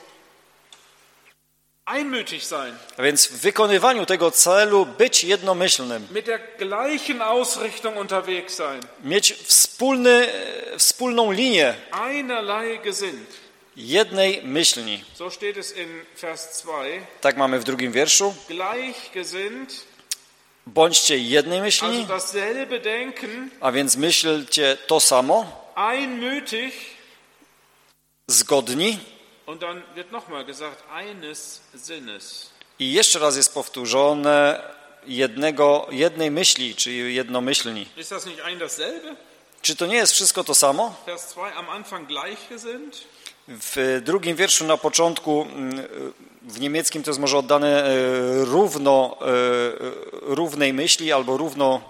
einmütig sein. A więc w wykonywaniu tego celu być jednomyślnym, Mit der gleichen Ausrichtung unterwegs sein. mieć wspólny, wspólną linię Einerlei gesinnt. jednej myślni. So steht es in Vers zwei. Tak mamy w drugim wierszu. Gleich gesinnt, Bądźcie jednej also myśli, dasselbe Denken, a więc myślcie to samo, einmütig. zgodni. Und dann wird nochmal gesagt, eines Sinnes. I jeszcze raz jest powtórzone jednego, jednej myśli, czyli jednomyślni. Ist das nicht ein dasselbe? Czy to nie jest wszystko to samo? Vers zwei, am Anfang gleich gesinnt. W drugim wierszu na początku, w niemieckim to jest może oddane równo, równej myśli albo równo,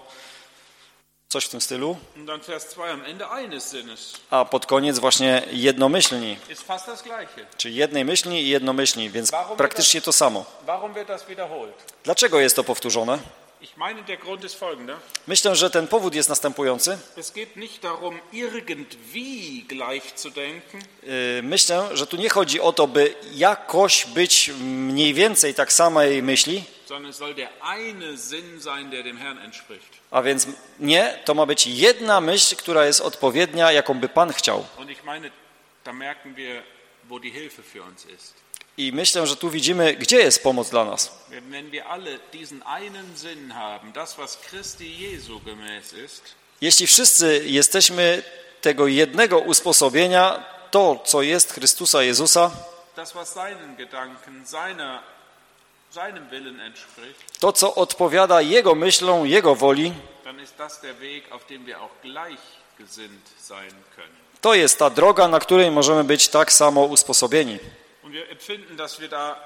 coś w tym stylu, Und dann Vers zwei, am Ende eines Sinnes. a pod koniec właśnie jednomyślni, Ist fast das Gleiche. czyli jednej myśli i jednomyślni, więc praktycznie to samo. Warum wird das wiederholt? Dlaczego jest to powtórzone? Ich meine, der Grund ist folgender. Myślę, że ten powód jest następujący. Es geht nicht darum, irgendwie gleich zu denken, Myślę, że tu nie chodzi o to, by jakoś być mniej więcej tak samej myśli, sondern es soll der eine Sinn sein, der dem Herrn entspricht. a więc nie, to ma być jedna myśl, która jest odpowiednia, jaką by Pan chciał. Und ich meine, da merken wir, wo die Hilfe für uns ist. I myślę, że tu widzimy, gdzie jest pomoc dla nas. Wenn wir alle diesen einen Sinn haben, das, was Christi Jesu gemäß ist, Jeśli wszyscy jesteśmy tego jednego usposobienia, to, co jest Chrystusa Jezusa, das, was seinen Gedanken, seiner, seinem Willen entspricht, to, co odpowiada Jego myślom, Jego woli, dann ist das der Weg, auf dem wir auch gleichgesinnt sein können. to jest ta droga, na której możemy być tak samo usposobieni. Und wir empfinden, dass wir da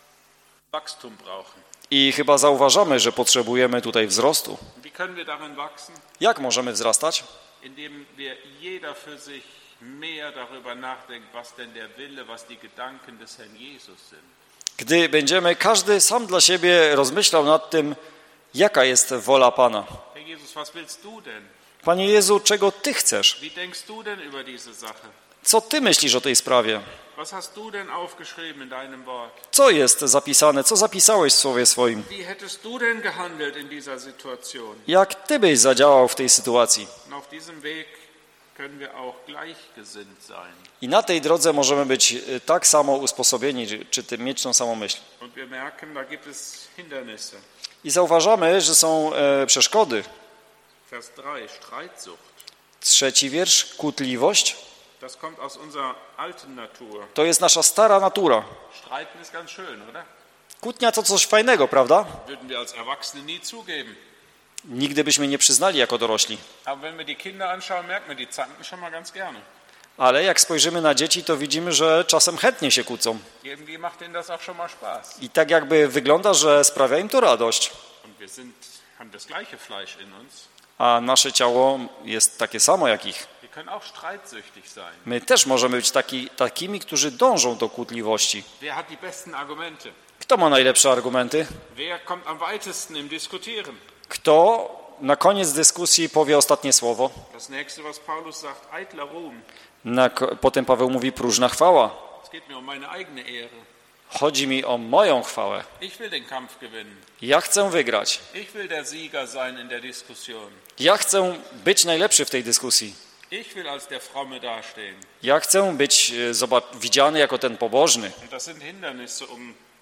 Wachstum brauchen. I chyba zauważamy, że potrzebujemy tutaj wzrostu. Wie können wir darin wachsen? Jak możemy wzrastać? Indem wir jeder für sich mehr darüber nachdenkt, was denn der Wille, was die Gedanken des Herrn Jesus sind. Gdy będziemy każdy sam dla siebie rozmyślał nad tym, jaka jest wola Pana. Herr Jesus, was willst du denn? Panie Jezu, czego Ty chcesz? Wie denkst du denn über diese Sache? Co Ty myślisz o tej sprawie? Was hast du denn aufgeschrieben in deinem Wort? Co jest zapisane? Co zapisałeś w słowie swoim? Wie hättest du denn gehandelt in dieser Situation? Jak Ty byś zadziałał w tej sytuacji? Und auf diesem Weg können wir auch gleichgesinnt sein. I na tej drodze możemy być tak samo usposobieni, czy, czy ty, mieć tą samą myśl. Und wir merken, da gibt es Hindernisse. I zauważamy, że są e, przeszkody. Vers drei, Streitsucht. Trzeci wiersz, kłótliwość. Das kommt aus unserer alten Natur. To jest nasza stara natura. Streiten ist ganz schön, oder? Kłótnia to coś fajnego, prawda? Würden wir als Erwachsene nie zugeben. Nigdy byśmy nie przyznali jako dorośli. Aber wenn wir die Kinder anschauen, merken wir, die zanken schon mal ganz gerne. Ale jak spojrzymy na dzieci, to widzimy, że czasem chętnie się kłócą. Irgendwie macht ihnen das auch schon mal Spaß. I tak jakby wygląda, że sprawia im to radość. Und wir sind, haben das gleiche Fleisch in uns. A nasze ciało jest takie samo jak ich. Wir können auch streitsüchtig sein. My też możemy być taki, takimi, którzy dążą do kłótliwości. Wer hat die besten Argumente? Kto ma najlepsze argumenty? Wer kommt am weitesten im Diskutieren? Kto na koniec dyskusji powie ostatnie słowo? Das nächste, was Paulus sagt, eitler Ruhm. Na, potem Paweł mówi próżna chwała. Es geht mir um meine eigene Ehre. Chodzi mi o moją chwałę. Ich will den Kampf gewinnen. Ja chcę wygrać. Ich will der Sieger sein in der Diskussion. Ja chcę być najlepszy w tej dyskusji. Ich will als der Fromme dastehen. Ja chcę być zobacz, widziany jako ten pobożny. Und das sind Hindernisse, um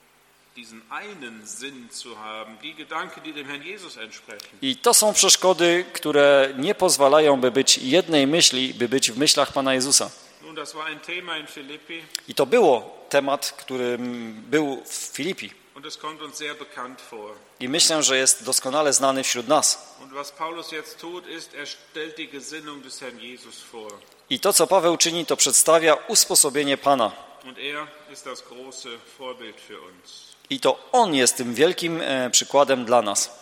diesen einen Sinn zu haben, die Gedanken, die dem Herrn Jesus entsprechen. I to są przeszkody, które nie pozwalają, by być jednej myśli, by być w myślach Pana Jezusa. Nun, das war ein Thema in Philippi. I to było temat, który był w Filipi. Und es kommt uns sehr bekannt vor. I myślę, że jest doskonale znany wśród nas. Und was Paulus jetzt tut, ist, er stellt die Gesinnung des Herrn Jesus vor. I to, co Paweł czyni, to przedstawia usposobienie Pana. Und er ist das große Vorbild für uns. I to On jest tym wielkim e, przykładem dla nas.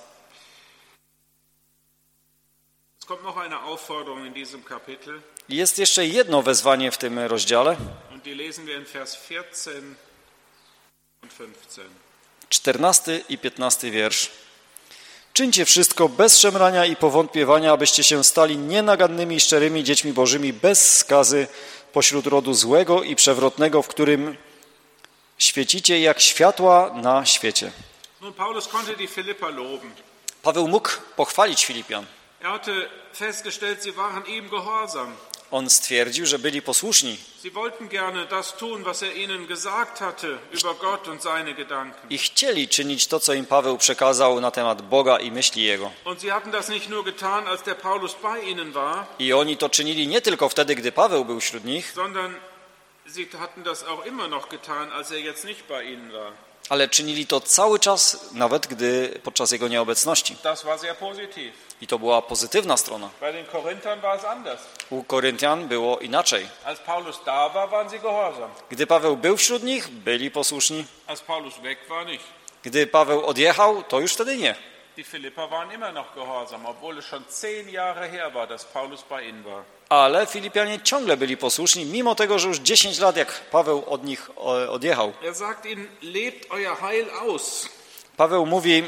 Es kommt noch eine Aufforderung in diesem Kapitel. Jest jeszcze jedno wezwanie w tym rozdziale. Und die lesen wir in Vers vierzehn und fünfzehn. czternasty i piętnasty wiersz. Czyńcie wszystko bez szemrania i powątpiewania, abyście się stali nienagannymi i szczerymi dziećmi Bożymi, bez skazy pośród rodu złego i przewrotnego, w którym świecicie jak światła na świecie. Nun, Paulus konnte die Philipper loben. Paweł mógł pochwalić Filipian. Er hatte festgestellt, sie waren ihm gehorsam. On stwierdził, że byli posłuszni Sie wollten gerne das tun, was er ihnen gesagt hatte über Gott und seine Gedanken. i chcieli czynić to, co im Paweł przekazał na temat Boga i myśli Jego. Und sie hatten das nicht nur getan, als der Paulus bei ihnen war, I oni to czynili nie tylko wtedy, gdy Paweł był wśród nich, sondern sie hatten das auch immer noch getan, als er jetzt nicht bei ihnen war. ale czynili to cały czas, nawet gdy podczas Jego nieobecności. Das war sehr positiv. I to była pozytywna strona. Bei den Korinthern war es anders. U Koryntian było inaczej. Als Paulus da war, waren sie gehorsam. Gdy Paweł był wśród nich, byli posłuszni. Als Paulus weg war, nicht. Gdy Paweł odjechał, to już wtedy nie. Die Philipper waren immer noch gehorsam, obwohl es schon zehn Jahre her war, dass Paulus bei ihnen war. Ale Filipianie ciągle byli posłuszni, mimo tego, że już dziesięć lat jak Paweł od nich odjechał. Er sagt ihnen, lebt euer Heil aus. Paweł mówi,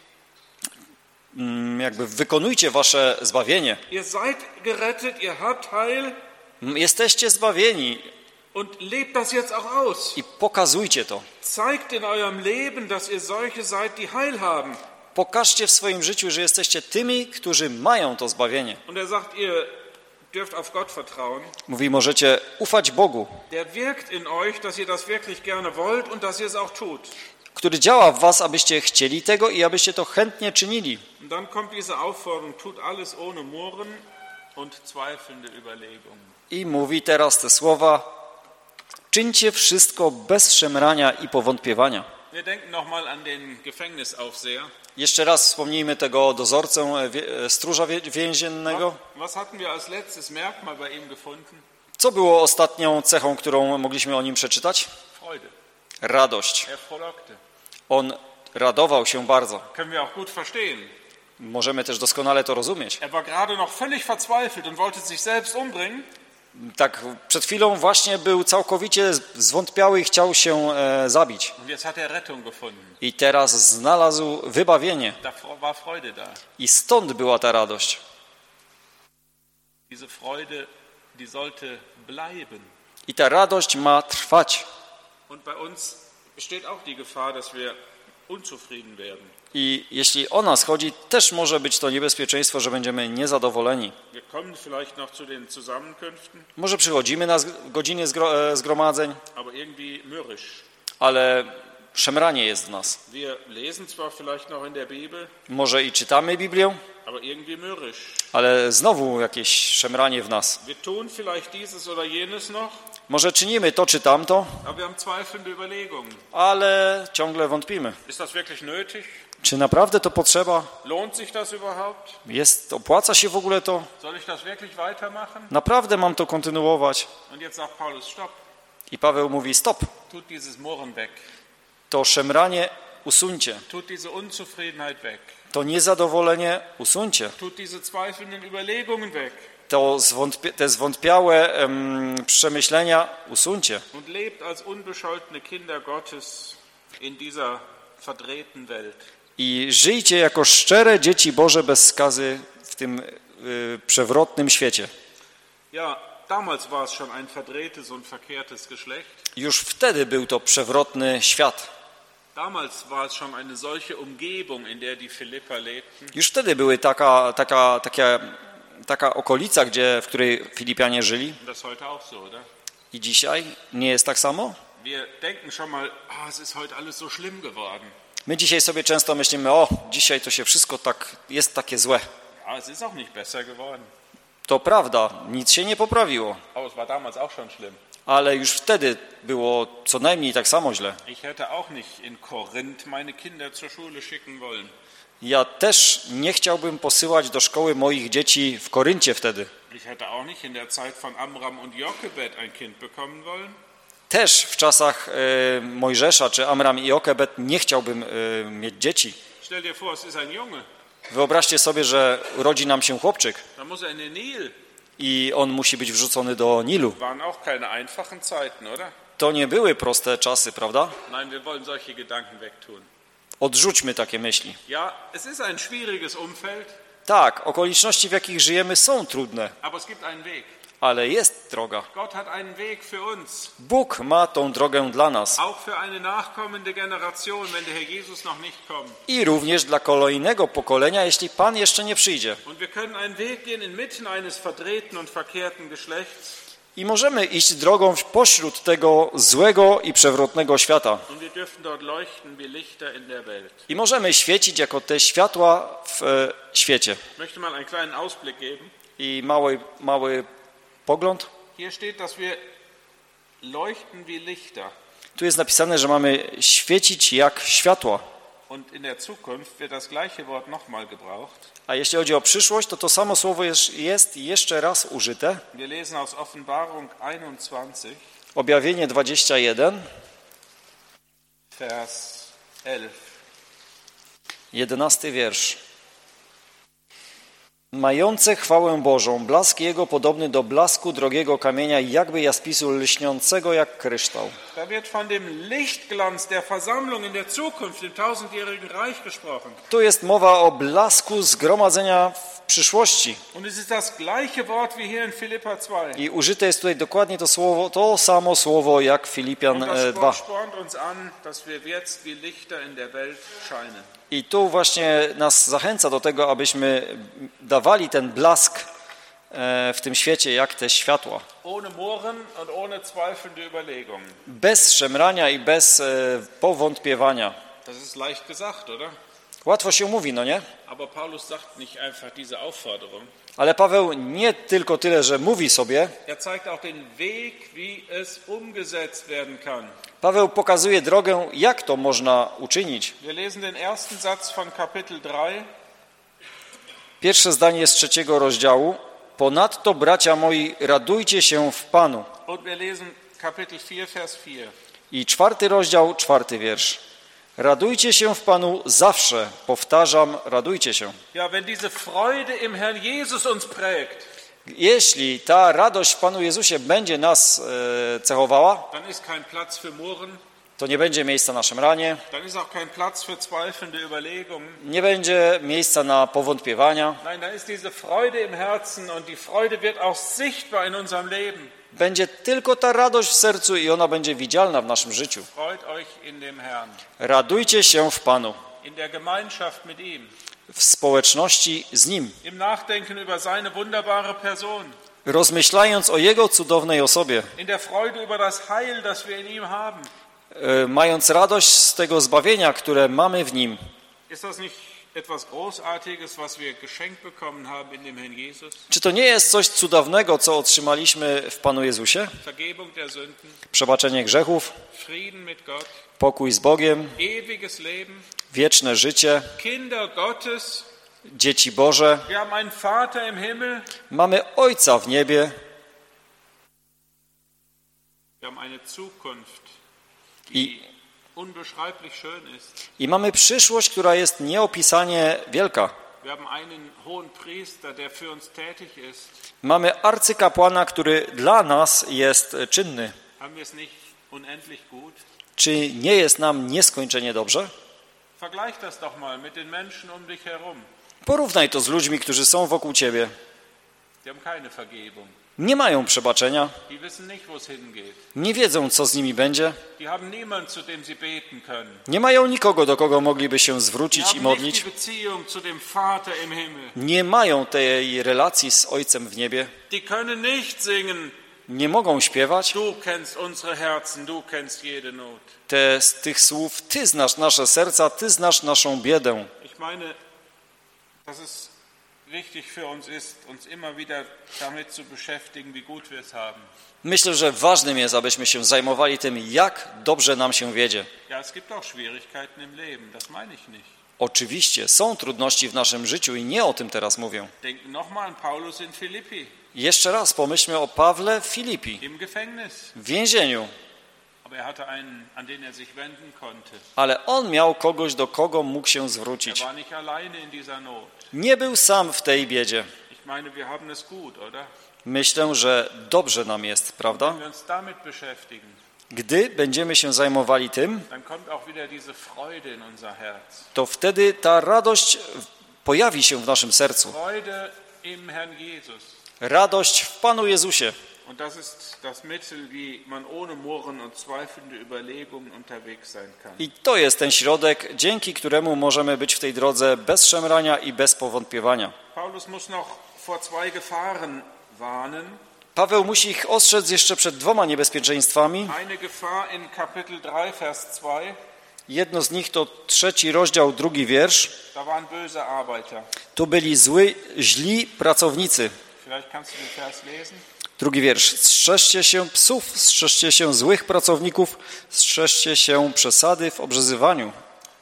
jakby wykonujcie wasze zbawienie. Ihr seid gerettet, ihr habt Heil. Jesteście zbawieni. Und lebt das jetzt auch aus. I pokazujcie to. Zeigt in eurem Leben, dass ihr solche seid, die Heil haben. Pokażcie w swoim życiu, że jesteście tymi, którzy mają to zbawienie. Und er sagt, ihr dürft auf Gott vertrauen. Mówi, możecie ufać Bogu, Der wirkt in euch, dass ihr das wirklich gerne wollt und dass ihr es auch tut. który działa w was, abyście chcieli tego i abyście to chętnie czynili. Und dann kommt diese Aufforderung, tut alles ohne Murren und zweifelnde Überlegungen. I mówi teraz te słowa, czyńcie wszystko bez szemrania i powątpiewania. Wir denken nochmal an den Gefängnisaufseher. Jeszcze raz wspomnijmy tego dozorcę stróża więziennego. Was hatten wir als letztes Merkmal bei ihm gefunden? Co było ostatnią cechą, którą mogliśmy o nim przeczytać? Freude. Radość. Er frohlockte. On radował się bardzo. Können wir auch gut verstehen. Możemy też doskonale to rozumieć. Er war gerade noch völlig verzweifelt und wollte sich selbst umbringen. Tak, przed chwilą właśnie był całkowicie zwątpiały i chciał się e, zabić. Und jetzt hat er Rettung gefunden. I teraz znalazł wybawienie. Da war Freude da. I stąd była ta radość. Diese Freude, die sollte bleiben. I ta radość ma trwać. Und bei uns besteht auch die Gefahr, dass wir unzufrieden werden. I jeśli o nas chodzi, też może być to niebezpieczeństwo, że będziemy niezadowoleni. Wir kommen vielleicht noch zu den Zusammenkünften, Może przychodzimy na godziny zgromadzeń, aber irgendwie mürrisch. ale szemranie jest w nas. Wir lesen zwar vielleicht noch in der Bibel, Może i czytamy Biblię, aber irgendwie mürrisch. ale znowu jakieś szemranie w nas. Wir tun vielleicht dieses oder jenes noch, Może czynimy to czy tamto, aber wir haben zweifelnde Überlegungen. ale ciągle wątpimy. Ist das wirklich nötig? Czy naprawdę to potrzeba? Lohnt sich das überhaupt? Jest, opłaca się w ogóle to? Soll ich das wirklich weitermachen? Naprawdę mam to kontynuować? Und jetzt sagt Paulus, stopp, I Paweł mówi, stop, tut dieses Murren weg, to szemranie usuńcie, tut diese Unzufriedenheit weg, to niezadowolenie usuńcie, tut diese zweifelnden Überlegungen weg to zwątpie, te zwątpiałe em, przemyślenia usuńcie und lebt als unbescholtene Kinder Gottes in dieser verdrehten Welt. i żyjcie jako szczere dzieci Boże bez skazy w tym y, przewrotnym świecie. Ja, damals war es schon ein verdrehtes und verkehrtes Geschlecht. Już wtedy był to przewrotny świat. Damals war es schon eine solche Umgebung, in der die Philipper lebten. Już wtedy były taka, taka, taka, taka okolica, gdzie, w której Filipianie żyli. Und das heute auch so, oder? I dzisiaj nie jest tak samo? wir denken schon mal, ah, es ist heute alles so schlimm geworden. My dzisiaj sobie często myślimy, o, dzisiaj to się wszystko tak jest takie złe. Ja, es ist auch nicht besser geworden. To prawda, nic się nie poprawiło, Aber es war damals auch schon schlimm. ale już wtedy było co najmniej tak samo źle. Ich hätte auch nicht in Korinth meine Kinder zur Schule schicken wollen. Ja też nie chciałbym posyłać do szkoły moich dzieci w Koryncie wtedy. Ich hätte auch nicht in der Zeit von Amram und Jochebed ein Kind bekommen wollen. Też w czasach e, Mojżesza czy Amram i Jokebed nie chciałbym e, mieć dzieci. Stell dir vor, es ist ein Junge. Wyobraźcie sobie, że urodzi nam się chłopczyk Dann muss er in den Nil. i on musi być wrzucony do Nilu. Waren auch keine einfachen Zeiten, oder? To nie były proste czasy, prawda? Nein, wir wollen solche Gedanken wegtun. Odrzućmy takie myśli. Ja, es ist ein schwieriges Umfeld, Tak, okoliczności, w jakich żyjemy, są trudne, aber es gibt einen Weg. ale jest droga. Gott hat einen Weg für uns, Bóg ma tą drogę dla nas auch für eine nachkommende Generation, wenn der Herr Jesus noch nicht kommt. i również dla kolejnego pokolenia, jeśli Pan jeszcze nie przyjdzie. Und wir können einen Weg gehen inmitten eines verdrehten und verkehrten Geschlechts. I możemy iść drogą pośród tego złego i przewrotnego świata. Und wir dürfen dort leuchten wie Lichter in der Welt. I możemy świecić jako te światła w e, świecie. Ich möchte mal einen kleinen Ausblick geben. I mały, mały pogląd. Hier steht, dass wir leuchten wie Lichter. Tu jest napisane, że mamy świecić jak światła. Und in der Zukunft wird das gleiche Wort nochmal gebraucht. A jeśli chodzi o przyszłość, to to samo słowo jest, jest jeszcze raz użyte. Wir lesen aus Offenbarung einundzwanzig, Objawienie dwadzieścia jeden, Vers elf. jedenasty wiersz. Mające chwałę Bożą, blask Jego podobny do blasku drogiego kamienia, jakby jaspisu lśniącego jak kryształ. Da wird von dem Lichtglanz der Versammlung in der Zukunft, im tausendjährigen Reich gesprochen. Tu jest mowa o blasku zgromadzenia w przyszłości. Und es ist das gleiche Wort wie hier in Philippa zwei. I użyte jest tutaj dokładnie to słowo, to samo słowo jak Filipian Und das dwa. Wort spornt uns an, dass wir jetzt wie Lichter in der Welt scheinen. I tu właśnie nas zachęca do tego, abyśmy dawali ten blask w tym świecie jak te światła. Ohne Murren und ohne zweifelnde Überlegungen. Bez szemrania i bez powątpiewania. Das ist leicht gesagt, oder? Łatwo się mówi, no nie? Aber Paulus sagt nicht einfach diese Aufforderung. Ale Paweł nie tylko tyle, że mówi sobie, Er zeigt auch den Weg, wie es umgesetzt werden kann. Paweł pokazuje drogę, jak to można uczynić. Wir lesen den ersten Satz von Kapitel drei. Pierwsze zdanie z trzeciego rozdziału. Ponadto, bracia moi, radujcie się w Panu. Und wir lesen Kapitel vier, Vers vier. I czwarty rozdział, czwarty wiersz. Radujcie się w Panu zawsze, powtarzam, radujcie się. Ja, wenn diese Freude im Herrn Jesus uns prägt, Jeśli ta radość w Panu Jezusie będzie nas e, cechowała, dann ist kein Platz für Murren, to nie będzie miejsca na szemranie, dann ist auch kein Platz für zweifelnde Überlegungen. nie będzie miejsca na powątpiewania. Nein, dann ist diese Freude im Herzen und die Freude wird auch sichtbar in unserem Leben. Będzie tylko ta radość w sercu i ona będzie widzialna w naszym życiu. Freut euch in dem Herrn, Radujcie się w Panu, in der Gemeinschaft mit ihm, w społeczności z Nim, im Nachdenken über seine wunderbare Person, rozmyślając o Jego cudownej osobie, in der Freude über das Heil, das wir in ihm haben. e, mając radość z tego zbawienia, które mamy w Nim. Ist das nicht etwas Großartiges, was wir geschenkt bekommen haben in dem Herrn Jesus? Czy to nie jest coś cudownego, co otrzymaliśmy w Panu Jezusie? Vergebung der Sünden, Przebaczenie grzechów, Frieden mit Gott, pokój z Bogiem, ewiges Leben, wieczne życie, Kinder Gottes. dzieci Boże. Wir haben einen Vater im Himmel. Mamy Ojca w niebie Wir haben eine Zukunft, i, die unbeschreiblich schön ist. i mamy przyszłość, która jest nieopisanie wielka. Wir haben einen hohen Priester, der für uns tätig ist. Mamy arcykapłana, który dla nas jest czynny. Haben wir es nicht unendlich gut? Czy nie jest nam nieskończenie dobrze? Vergleich das doch mal mit den Menschen um dich herum. Porównaj to z ludźmi, którzy są wokół ciebie. Die haben keine Vergebung. Nie mają przebaczenia, Die wissen nicht, wo es hingeht. nie wiedzą, co z nimi będzie, Die haben niemand, zu dem sie beten können. nie mają nikogo, do kogo mogliby się Die zwrócić i haben nicht modlić, die Beziehung zu dem Vater im Himmel. nie mają tej relacji z Ojcem w niebie, Die können nicht singen, nie mogą śpiewać Du kennst unsere Herzen, du kennst jede Not. te, z tych słów: Ty znasz nasze serca, Ty znasz naszą biedę. Ich meine, dass es wichtig für uns ist, uns immer wieder damit zu beschäftigen, wie gut wir es haben. Myślę, że ważnym jest, abyśmy się zajmowali tym, jak dobrze nam się wiedzie. Ja, es gibt auch Schwierigkeiten im Leben, das meine ich nicht. Oczywiście są trudności w naszym życiu i nie o tym teraz mówię. Denk nochmal an Paulus in Philippi, Jeszcze raz pomyślmy o Pawle w Filipi, im Gefängnis. w więzieniu. Aber er hatte einen, an den er sich wenden konnte. Ale on miał kogoś, do kogo mógł się Er zwrócić. war nicht alleine in dieser Not. Nie był sam w tej biedzie. Ich meine, wir haben es gut, oder? Myślę, że dobrze nam jest, prawda? Wenn wir uns damit beschäftigen, Gdy będziemy się zajmowali tym, dann kommt auch wieder diese Freude in unser Herz. to wtedy ta radość pojawi się w naszym sercu. Freude im Herrn Jesus. Radość w Panu Jezusie. Und das ist das Mittel, wie man ohne Murren und zweifelnde Überlegungen unterwegs sein kann. I to jest ten środek, dzięki któremu możemy być w tej drodze bez szemrania i bez powątpiewania. Paulus muss noch vor zwei Gefahren warnen. Paweł musi ich ostrzec jeszcze przed dwoma niebezpieczeństwami. Eine Gefahr in Kapitel drei, Vers zwei. Jedno z nich to trzeci rozdział, drugi wiersz. Da waren böse Arbeiter. Tu byli zły, źli pracownicy. Vielleicht kannst du den Vers lesen. Drugi wiersz. Strzeżcie się psów, strzeżcie się złych pracowników, strzeżcie się przesady w obrzezywaniu.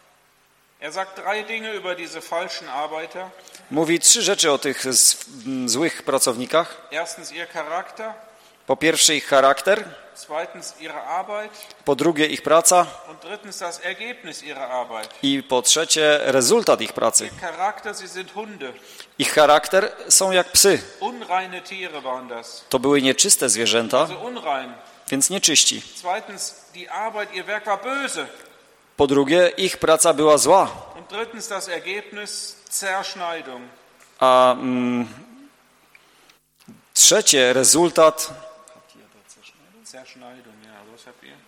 Er sagt drei Dinge über diese falschen Arbeiter. Mówi trzy rzeczy o tych z, m, złych pracownikach. Erstens ihr Charakter, Po pierwsze ich charakter, zweitens ihre Arbeit po drugie ich praca und drittens das Ergebnis ihrer Arbeit. i po trzecie rezultat ich pracy. Ihr Charakter, sie sind Hunde. Ich charakter są jak psy. Unreine Tiere waren das. To były nieczyste zwierzęta, Also unrein. więc nieczyści. Zweitens, die Arbeit, ihr Werk war böse. Po drugie, ich praca była zła, Und drittens das Ergebnis, Zerschneidung. a mm, trzecie, rezultat Zerschneidung, ja, was habt ihr?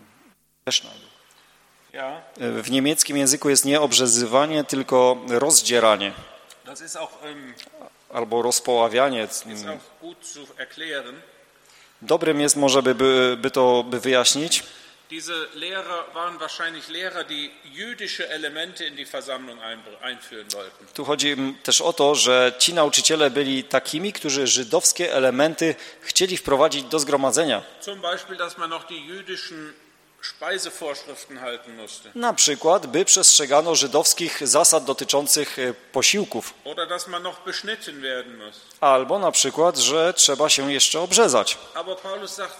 Ja, w niemieckim języku jest nie obrzezywanie, tylko rozdzieranie das ist auch, ähm, albo rozpoławianie. ist auch gut zu erklären. Dobrym jest może, by, by, by to by wyjaśnić. Diese Lehrer waren wahrscheinlich Lehrer, die jüdische Elemente in die Versammlung einführen wollten. Tu chodzi też o to, że ci nauczyciele byli takimi, którzy żydowskie elementy chcieli wprowadzić do zgromadzenia. Zum Beispiel, dass man noch die jüdischen Speisevorschriften halten musste. Na przykład, by przestrzegano żydowskich zasad dotyczących e, posiłków. Oder dass man noch beschnitten werden muss. Albo na przykład, że trzeba się jeszcze obrzezać. Aber Paulus sagt,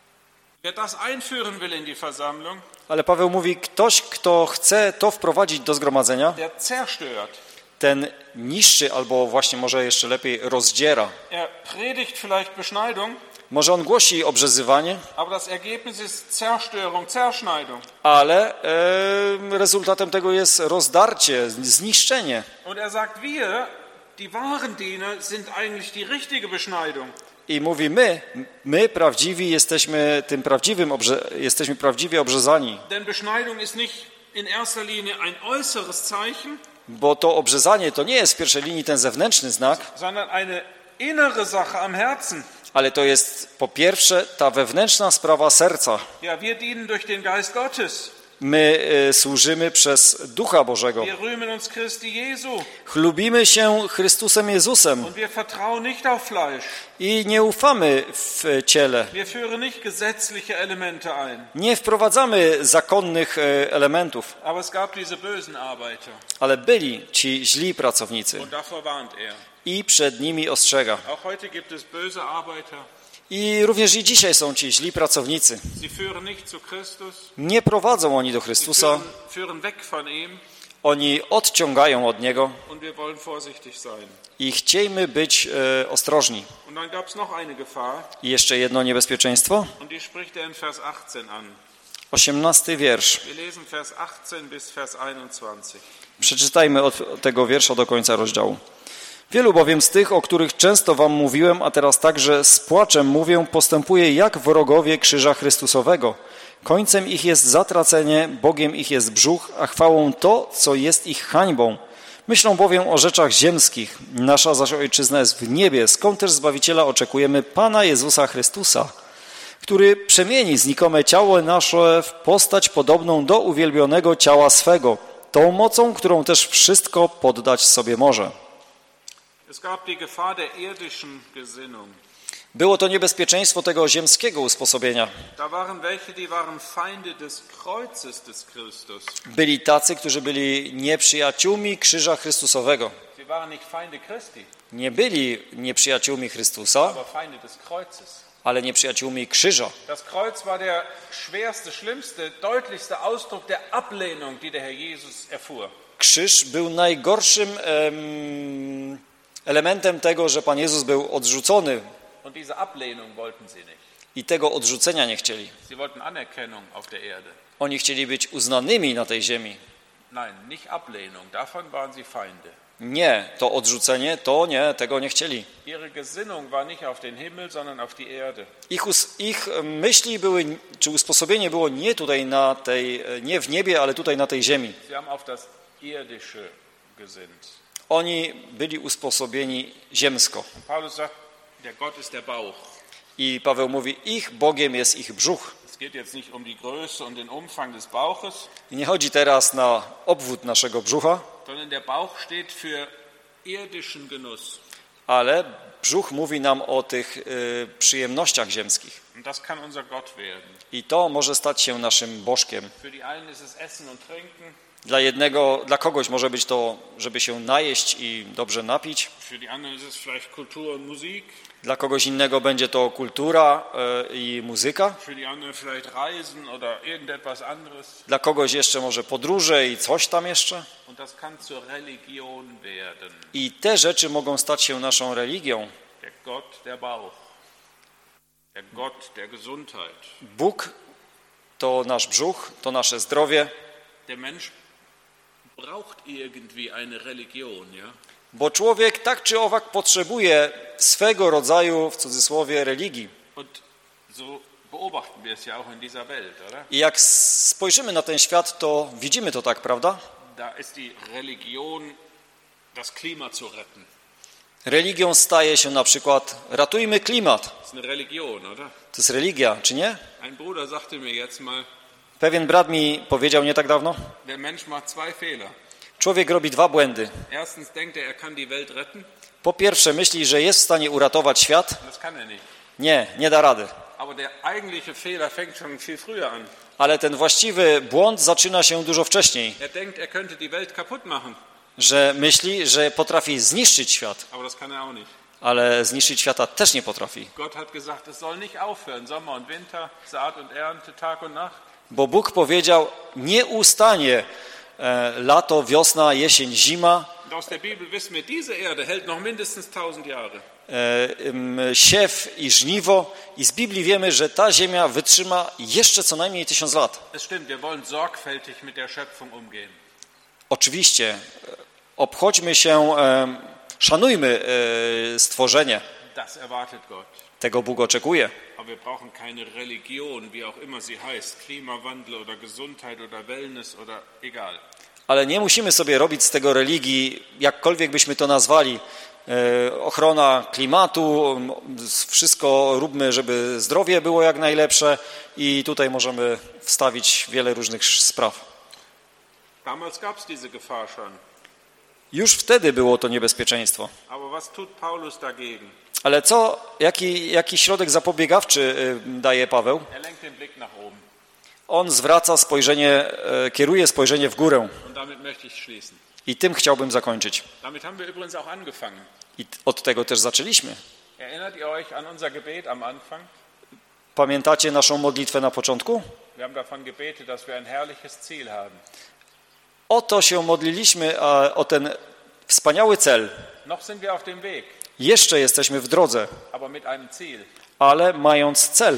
wer das einführen will in die Versammlung, Ale Paweł mówi, ktoś, kto chce to wprowadzić do zgromadzenia, der zerstört. ten niszczy, albo właśnie może jeszcze lepiej rozdziera. Er predigt vielleicht Beschneidung, Może on głosi obrzezywanie, aber das Ergebnis ist Zerstörung, Zerschneidung. ale e, rezultatem tego jest rozdarcie, zniszczenie. Und er sagt, wir, die wahren Diener, sind eigentlich die richtige Beschneidung. I mówi, my, my prawdziwi jesteśmy tym prawdziwym, obrze, jesteśmy prawdziwie obrzezani. Denn Beschneidung ist nicht in erster Linie ein äußeres Zeichen, Bo to obrzezanie to nie jest w pierwszej linii ten zewnętrzny znak, sondern eine innere Sache am Herzen. ale to jest po pierwsze ta wewnętrzna sprawa serca. Ja, wir dienen durch den Geist Gottes. My y, służymy przez Ducha Bożego. Wir rühmen uns Christi Jesu. Chlubimy się Chrystusem Jezusem Und wir vertrauen nicht auf Fleisch. i nie ufamy w ciele. Wir führen nicht gesetzliche Elemente ein. Nie wprowadzamy zakonnych y, elementów, Aber es gab diese bösen Arbeiter. ale byli ci źli pracownicy Und davor warnt er. i przed nimi ostrzega. Auch heute gibt es böse Arbeiter. I również i dzisiaj są ci źli pracownicy. Sie führen nicht zu Christus. Nie prowadzą oni do Sie Chrystusa, führen, führen weg von ihm. oni odciągają od Niego Und wir wollen vorsichtig sein. i chciejmy być e, ostrożni. Und dann gab es noch eine Gefahr. I jeszcze jedno niebezpieczeństwo. Und die spricht er in Vers achtzehn an. osiemnasty wiersz. Wir lesen Vers achtzehn bis Vers einundzwanzig. Przeczytajmy od tego wiersza do końca rozdziału. Wielu bowiem z tych, o których często wam mówiłem, a teraz także z płaczem mówię, postępuje jak wrogowie krzyża Chrystusowego. Końcem ich jest zatracenie, Bogiem ich jest brzuch, a chwałą to, co jest ich hańbą. Myślą bowiem o rzeczach ziemskich, nasza zaś ojczyzna jest w niebie, skąd też Zbawiciela oczekujemy Pana Jezusa Chrystusa, który przemieni znikome ciało nasze w postać podobną do uwielbionego ciała swego, tą mocą, którą też wszystko poddać sobie może. Es gab die Gefahr der irdischen Gesinnung. Było to niebezpieczeństwo tego ziemskiego usposobienia. Da waren welche, die waren Feinde des Kreuzes des Christus. Byli tacy, którzy byli nieprzyjaciółmi krzyża Chrystusowego. Sie waren nicht Feinde Christi, Nie byli nieprzyjaciółmi Chrystusa, aber Feinde des Kreuzes. ale nieprzyjaciółmi krzyża. Das Kreuz war der schwerste, schlimmste, deutlichste Ausdruck der Ablehnung, die der Herr Jesus erfuhr. Krzyż był najgorszym em, elementem tego, że Pan Jezus był odrzucony Und diese Ablehnung wollten sie nicht. i tego odrzucenia nie chcieli. Sie wollten Anerkennung auf der Erde. Oni chcieli być uznanymi na tej ziemi. Nein, nicht Ablehnung, davon waren sie Feinde. Nie, to odrzucenie, to nie, tego nie chcieli. Ihre Gesinnung war nicht auf den Himmel, sondern auf die Erde. Ich, us, ich myśli były, czy usposobienie było nie tutaj na tej, nie w niebie, ale tutaj na tej ziemi. Sie haben auf das Irdische gesinnt. Oni byli usposobieni ziemsko. Paulus sagt, der Gott ist der Bauch. I Paweł mówi, ich Bogiem jest ich brzuch. Es geht jetzt nicht um die Größe und den Umfang des Bauches, I nie chodzi teraz na obwód naszego brzucha, sondern der Bauch steht für irdischen Genuss. ale brzuch mówi nam o tych y, przyjemnościach ziemskich. Und das kann unser Gott werden. I to może stać się naszym bożkiem. Für die einen ist es Essen und Trinken, Dla jednego, dla kogoś może być to, żeby się najeść i dobrze napić. für die anderen ist es vielleicht Kultur und Musik, Dla kogoś innego będzie to kultura y, i muzyka. für die anderen vielleicht Reisen oder irgendetwas anderes. Dla kogoś jeszcze może podróże i coś tam jeszcze. Und das kann zur Religion werden. I te rzeczy mogą stać się naszą religią. Der Gott, der Bauch. Der Gott der Gesundheit. Bóg to nasz brzuch, to nasze zdrowie, Der Mensch braucht irgendwie eine Religion, ja? bo człowiek tak czy owak potrzebuje swego rodzaju, w cudzysłowie, religii. Und so beobachten wir es ja auch in dieser Welt, oder? I jak spojrzymy na ten świat, to widzimy to tak, prawda? Da ist die Religion, das Klima zu retten. Religią staje się na przykład ratujmy klimat. Das ist eine Religion, oder? To jest religia, czy nie? Ein Bruder sagte mir jetzt mal, Pewien brat mi powiedział nie tak dawno, der Mensch macht zwei Fehler. człowiek robi dwa błędy. Erstens denkt er, er kann die Welt retten. Po pierwsze myśli, że jest w stanie uratować świat. Das kann er nicht. Nie, nie da rady. Aber der eigentliche Fehler fängt schon viel früher an. Ale ten właściwy błąd zaczyna się dużo wcześniej. Er denkt, er könnte die Welt kaputt machen. Że myśli, że potrafi zniszczyć świat. Aber das kann er auch nicht. Ale zniszczyć świata też nie potrafi. Gott hat gesagt, es soll nicht aufhören. Sommer und Winter, Saat und Ernte, Tag und Nacht. Bo Bóg powiedział, nie ustanie e, lato, wiosna, jesień, zima. Und aus der Bibel wissen wir, diese Erde hält noch mindestens tausend Jahre. E, m, siew i żniwo. I z Biblii wiemy, że ta ziemia wytrzyma jeszcze co najmniej tysiąc lat. Es stimmt, wir wollen sorgfältig mit der Schöpfung umgehen. Oczywiście, e, obchodźmy się, e, szanujmy e, stworzenie. Das erwartet Gott. Tego Bóg oczekuje. Aber wir brauchen keine Religion, wie auch immer sie heißt. Klimawandel oder Gesundheit oder Wellness oder egal. Ale nie musimy sobie robić z tego religii, jakkolwiek byśmy to nazwali. E, ochrona klimatu, m, wszystko róbmy, żeby zdrowie było jak najlepsze i tutaj możemy wstawić wiele różnych spraw. Damals gab es diese Gefahr schon. Już wtedy było to niebezpieczeństwo. Aber was tut Paulus dagegen? Ale co, jaki, jaki środek zapobiegawczy y, daje Paweł? Er lenkt den Blick nach oben. On zwraca spojrzenie, e, kieruje spojrzenie w górę. Und damit möchte ich schließen. I tym chciałbym zakończyć. Damit haben wir übrigens auch angefangen. I od tego też zaczęliśmy. Erinnert ihr euch an unser Gebet am Anfang? Pamiętacie naszą modlitwę na początku? Wir haben davon gebetet, dass wir ein herrliches Ziel haben. O to się modliliśmy, a, o ten wspaniały cel. Noch sind wir auf dem Weg, Jeszcze jesteśmy w drodze, aber mit einem Ziel. ale mając cel.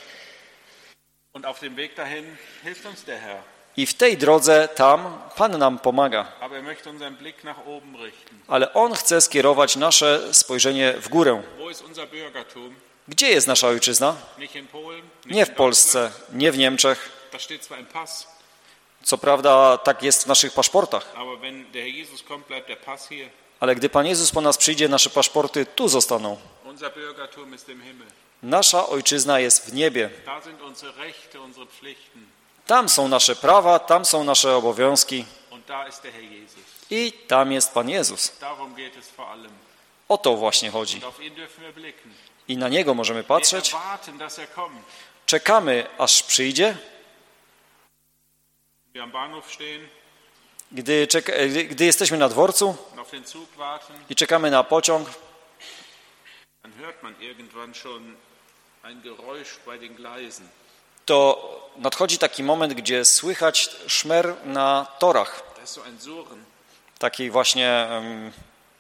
Und auf dem Weg dahin hilft uns der Herr. I w tej drodze tam Pan nam pomaga. Aber er möchte unseren Blick nach oben richten. Ale On chce skierować nasze spojrzenie w górę. Wo ist unser Bürgertum? Gdzie jest nasza ojczyzna? Nicht in Polen, nicht Nie w in Polsce, Deutschland. nie w Niemczech. Da steht zwar ein Pass, Co prawda tak jest w naszych paszportach, aber wenn der Herr Jesus kommt, bleibt der Pass hier. ale gdy Pan Jezus po nas przyjdzie, nasze paszporty tu zostaną. Unser Bürgertum ist im Himmel. Nasza ojczyzna jest w niebie. Da sind unsere Rechte, unsere Pflichten. Tam są nasze prawa, tam są nasze obowiązki Und da ist der Herr Jesus. i tam jest Pan Jezus. Darum geht es vor allem. O to właśnie chodzi. Und auf ihn dürfen wir blicken. I na Niego możemy Wir patrzeć. erwarten, dass er kommt. Czekamy, aż przyjdzie. Wir am Bahnhof stehen Gdy, czeka, gdy jesteśmy na dworcu und auf den Zug warten, i czekamy na pociąg, dann hört man irgendwann schon ein Geräusch bei den Gleisen. to nadchodzi taki moment, gdzie słychać szmer na torach. Da ist so ein Surren. Taki właśnie um,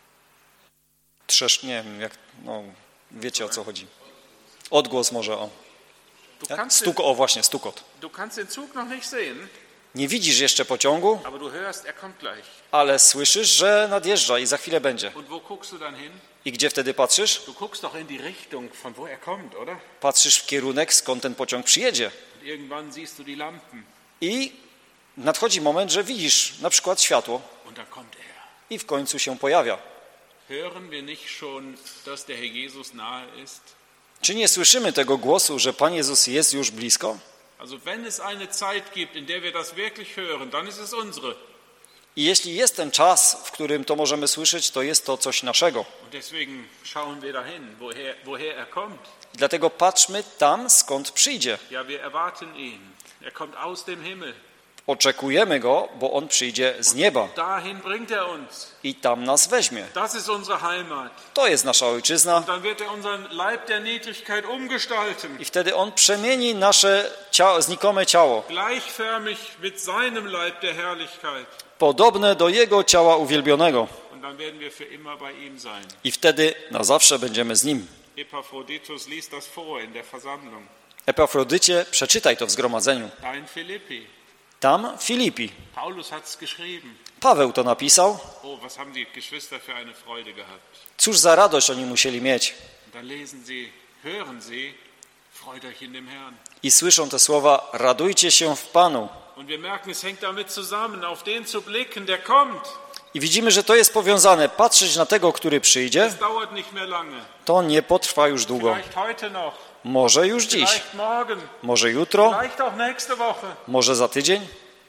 trzeszcz, nie wiem, jak, no, wiecie o co chodzi. Odgłos może, o. Du Tak? kannst, Stuk, o właśnie, stukot. du kannst den Zug noch nicht sehen, Nie widzisz jeszcze pociągu, aber du hörst, er kommt gleich. ale słyszysz, że nadjeżdża i za chwilę będzie. Und wo guckst du dann hin? I gdzie wtedy patrzysz? Du guckst doch in die Richtung, von wo er kommt, oder? Patrzysz w kierunek, skąd ten pociąg przyjedzie. Und irgendwann siehst du die Lampen I nadchodzi moment, że widzisz na przykład światło und da kommt er. i w końcu się pojawia. Hören wir nicht schon, dass der Herr Jesus nahe ist? Czy nie słyszymy tego głosu, że Pan Jezus jest już blisko? Also wenn es eine Zeit gibt, in der wir das wirklich hören, dann ist es unsere. I jeśli jest ten czas, w którym to możemy słyszeć, to jest to coś naszego. Und deswegen schauen wir dahin, woher, woher er kommt. Dlatego patrzmy tam, skąd przyjdzie. Ja, wir erwarten ihn. Er kommt aus dem Himmel. Oczekujemy Go, bo On przyjdzie z nieba Dahin bringt er uns. i tam nas weźmie. Das ist unsere Heimat. To jest nasza ojczyzna Dann wird er unseren Leib der Niedrigkeit umgestalten. i wtedy On przemieni nasze ciało, znikome ciało, Gleichförmig mit seinem Leib der Herrlichkeit. podobne do Jego ciała uwielbionego. Und dann werden wir für immer bei ihm sein. I wtedy na zawsze będziemy z Nim. Epaphroditus liest das vor in der Versammlung. Epafrodycie, przeczytaj to w zgromadzeniu. Da in Philippi. Tam Filipi. Paulus hat es geschrieben. Paweł to napisał. Oh, was haben die Geschwister für eine Freude gehabt. Cóż za radość oni musieli mieć. Und dann lesen sie, hören sie, freut euch in dem Herrn. I słyszą te słowa, radujcie się w Panu. Und wir merken, es hängt damit zusammen, auf den zu blicken, der kommt. I widzimy, że to jest powiązane. Patrzeć na tego, który przyjdzie, Es dauert nicht mehr lange. to nie potrwa już długo. Vielleicht heute noch, Może już dziś, vielleicht morgen, może jutro, vielleicht auch nächste Woche. może za tydzień.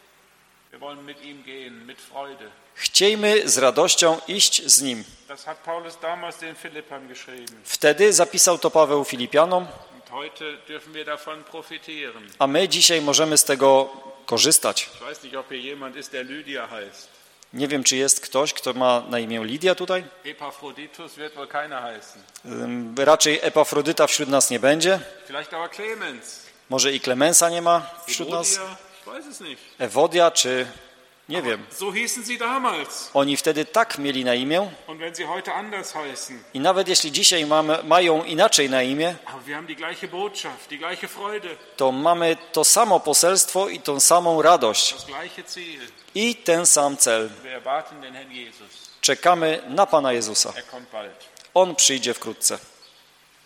Wir wollen mit ihm gehen, mit Freude. Chciejmy z radością iść z Nim. Das hat Paulus damals den Philippern geschrieben. Wtedy zapisał to Paweł Filipianom, Und heute dürfen wir davon profitieren. a my dzisiaj możemy z tego korzystać. Ich weiß nicht, ob hier jemand ist, der Lydia heißt. Nie wiem, czy jest ktoś, kto ma na imię Lidia tutaj. Epaphroditus wird wohl keiner heißen. Ym, Raczej Epafrodyta wśród nas nie będzie. Vielleicht aber Clemens. Może i Klemensa nie ma wśród nas. Evodia, ich weiß es nicht. Ewodia, czy nie wiem. So hießen sie damals. Oni wtedy tak mieli na imię. Und wenn sie heute anders heißen, I nawet jeśli dzisiaj mamy, mają inaczej na imię, aber wir haben die gleiche Botschaft, die gleiche Freude, to mamy to samo poselstwo i tą samą radość das gleiche Ziel. i ten sam cel. Wir erwarten den Herrn Jesus. Czekamy na Pana Jezusa. Er kommt bald. On przyjdzie wkrótce.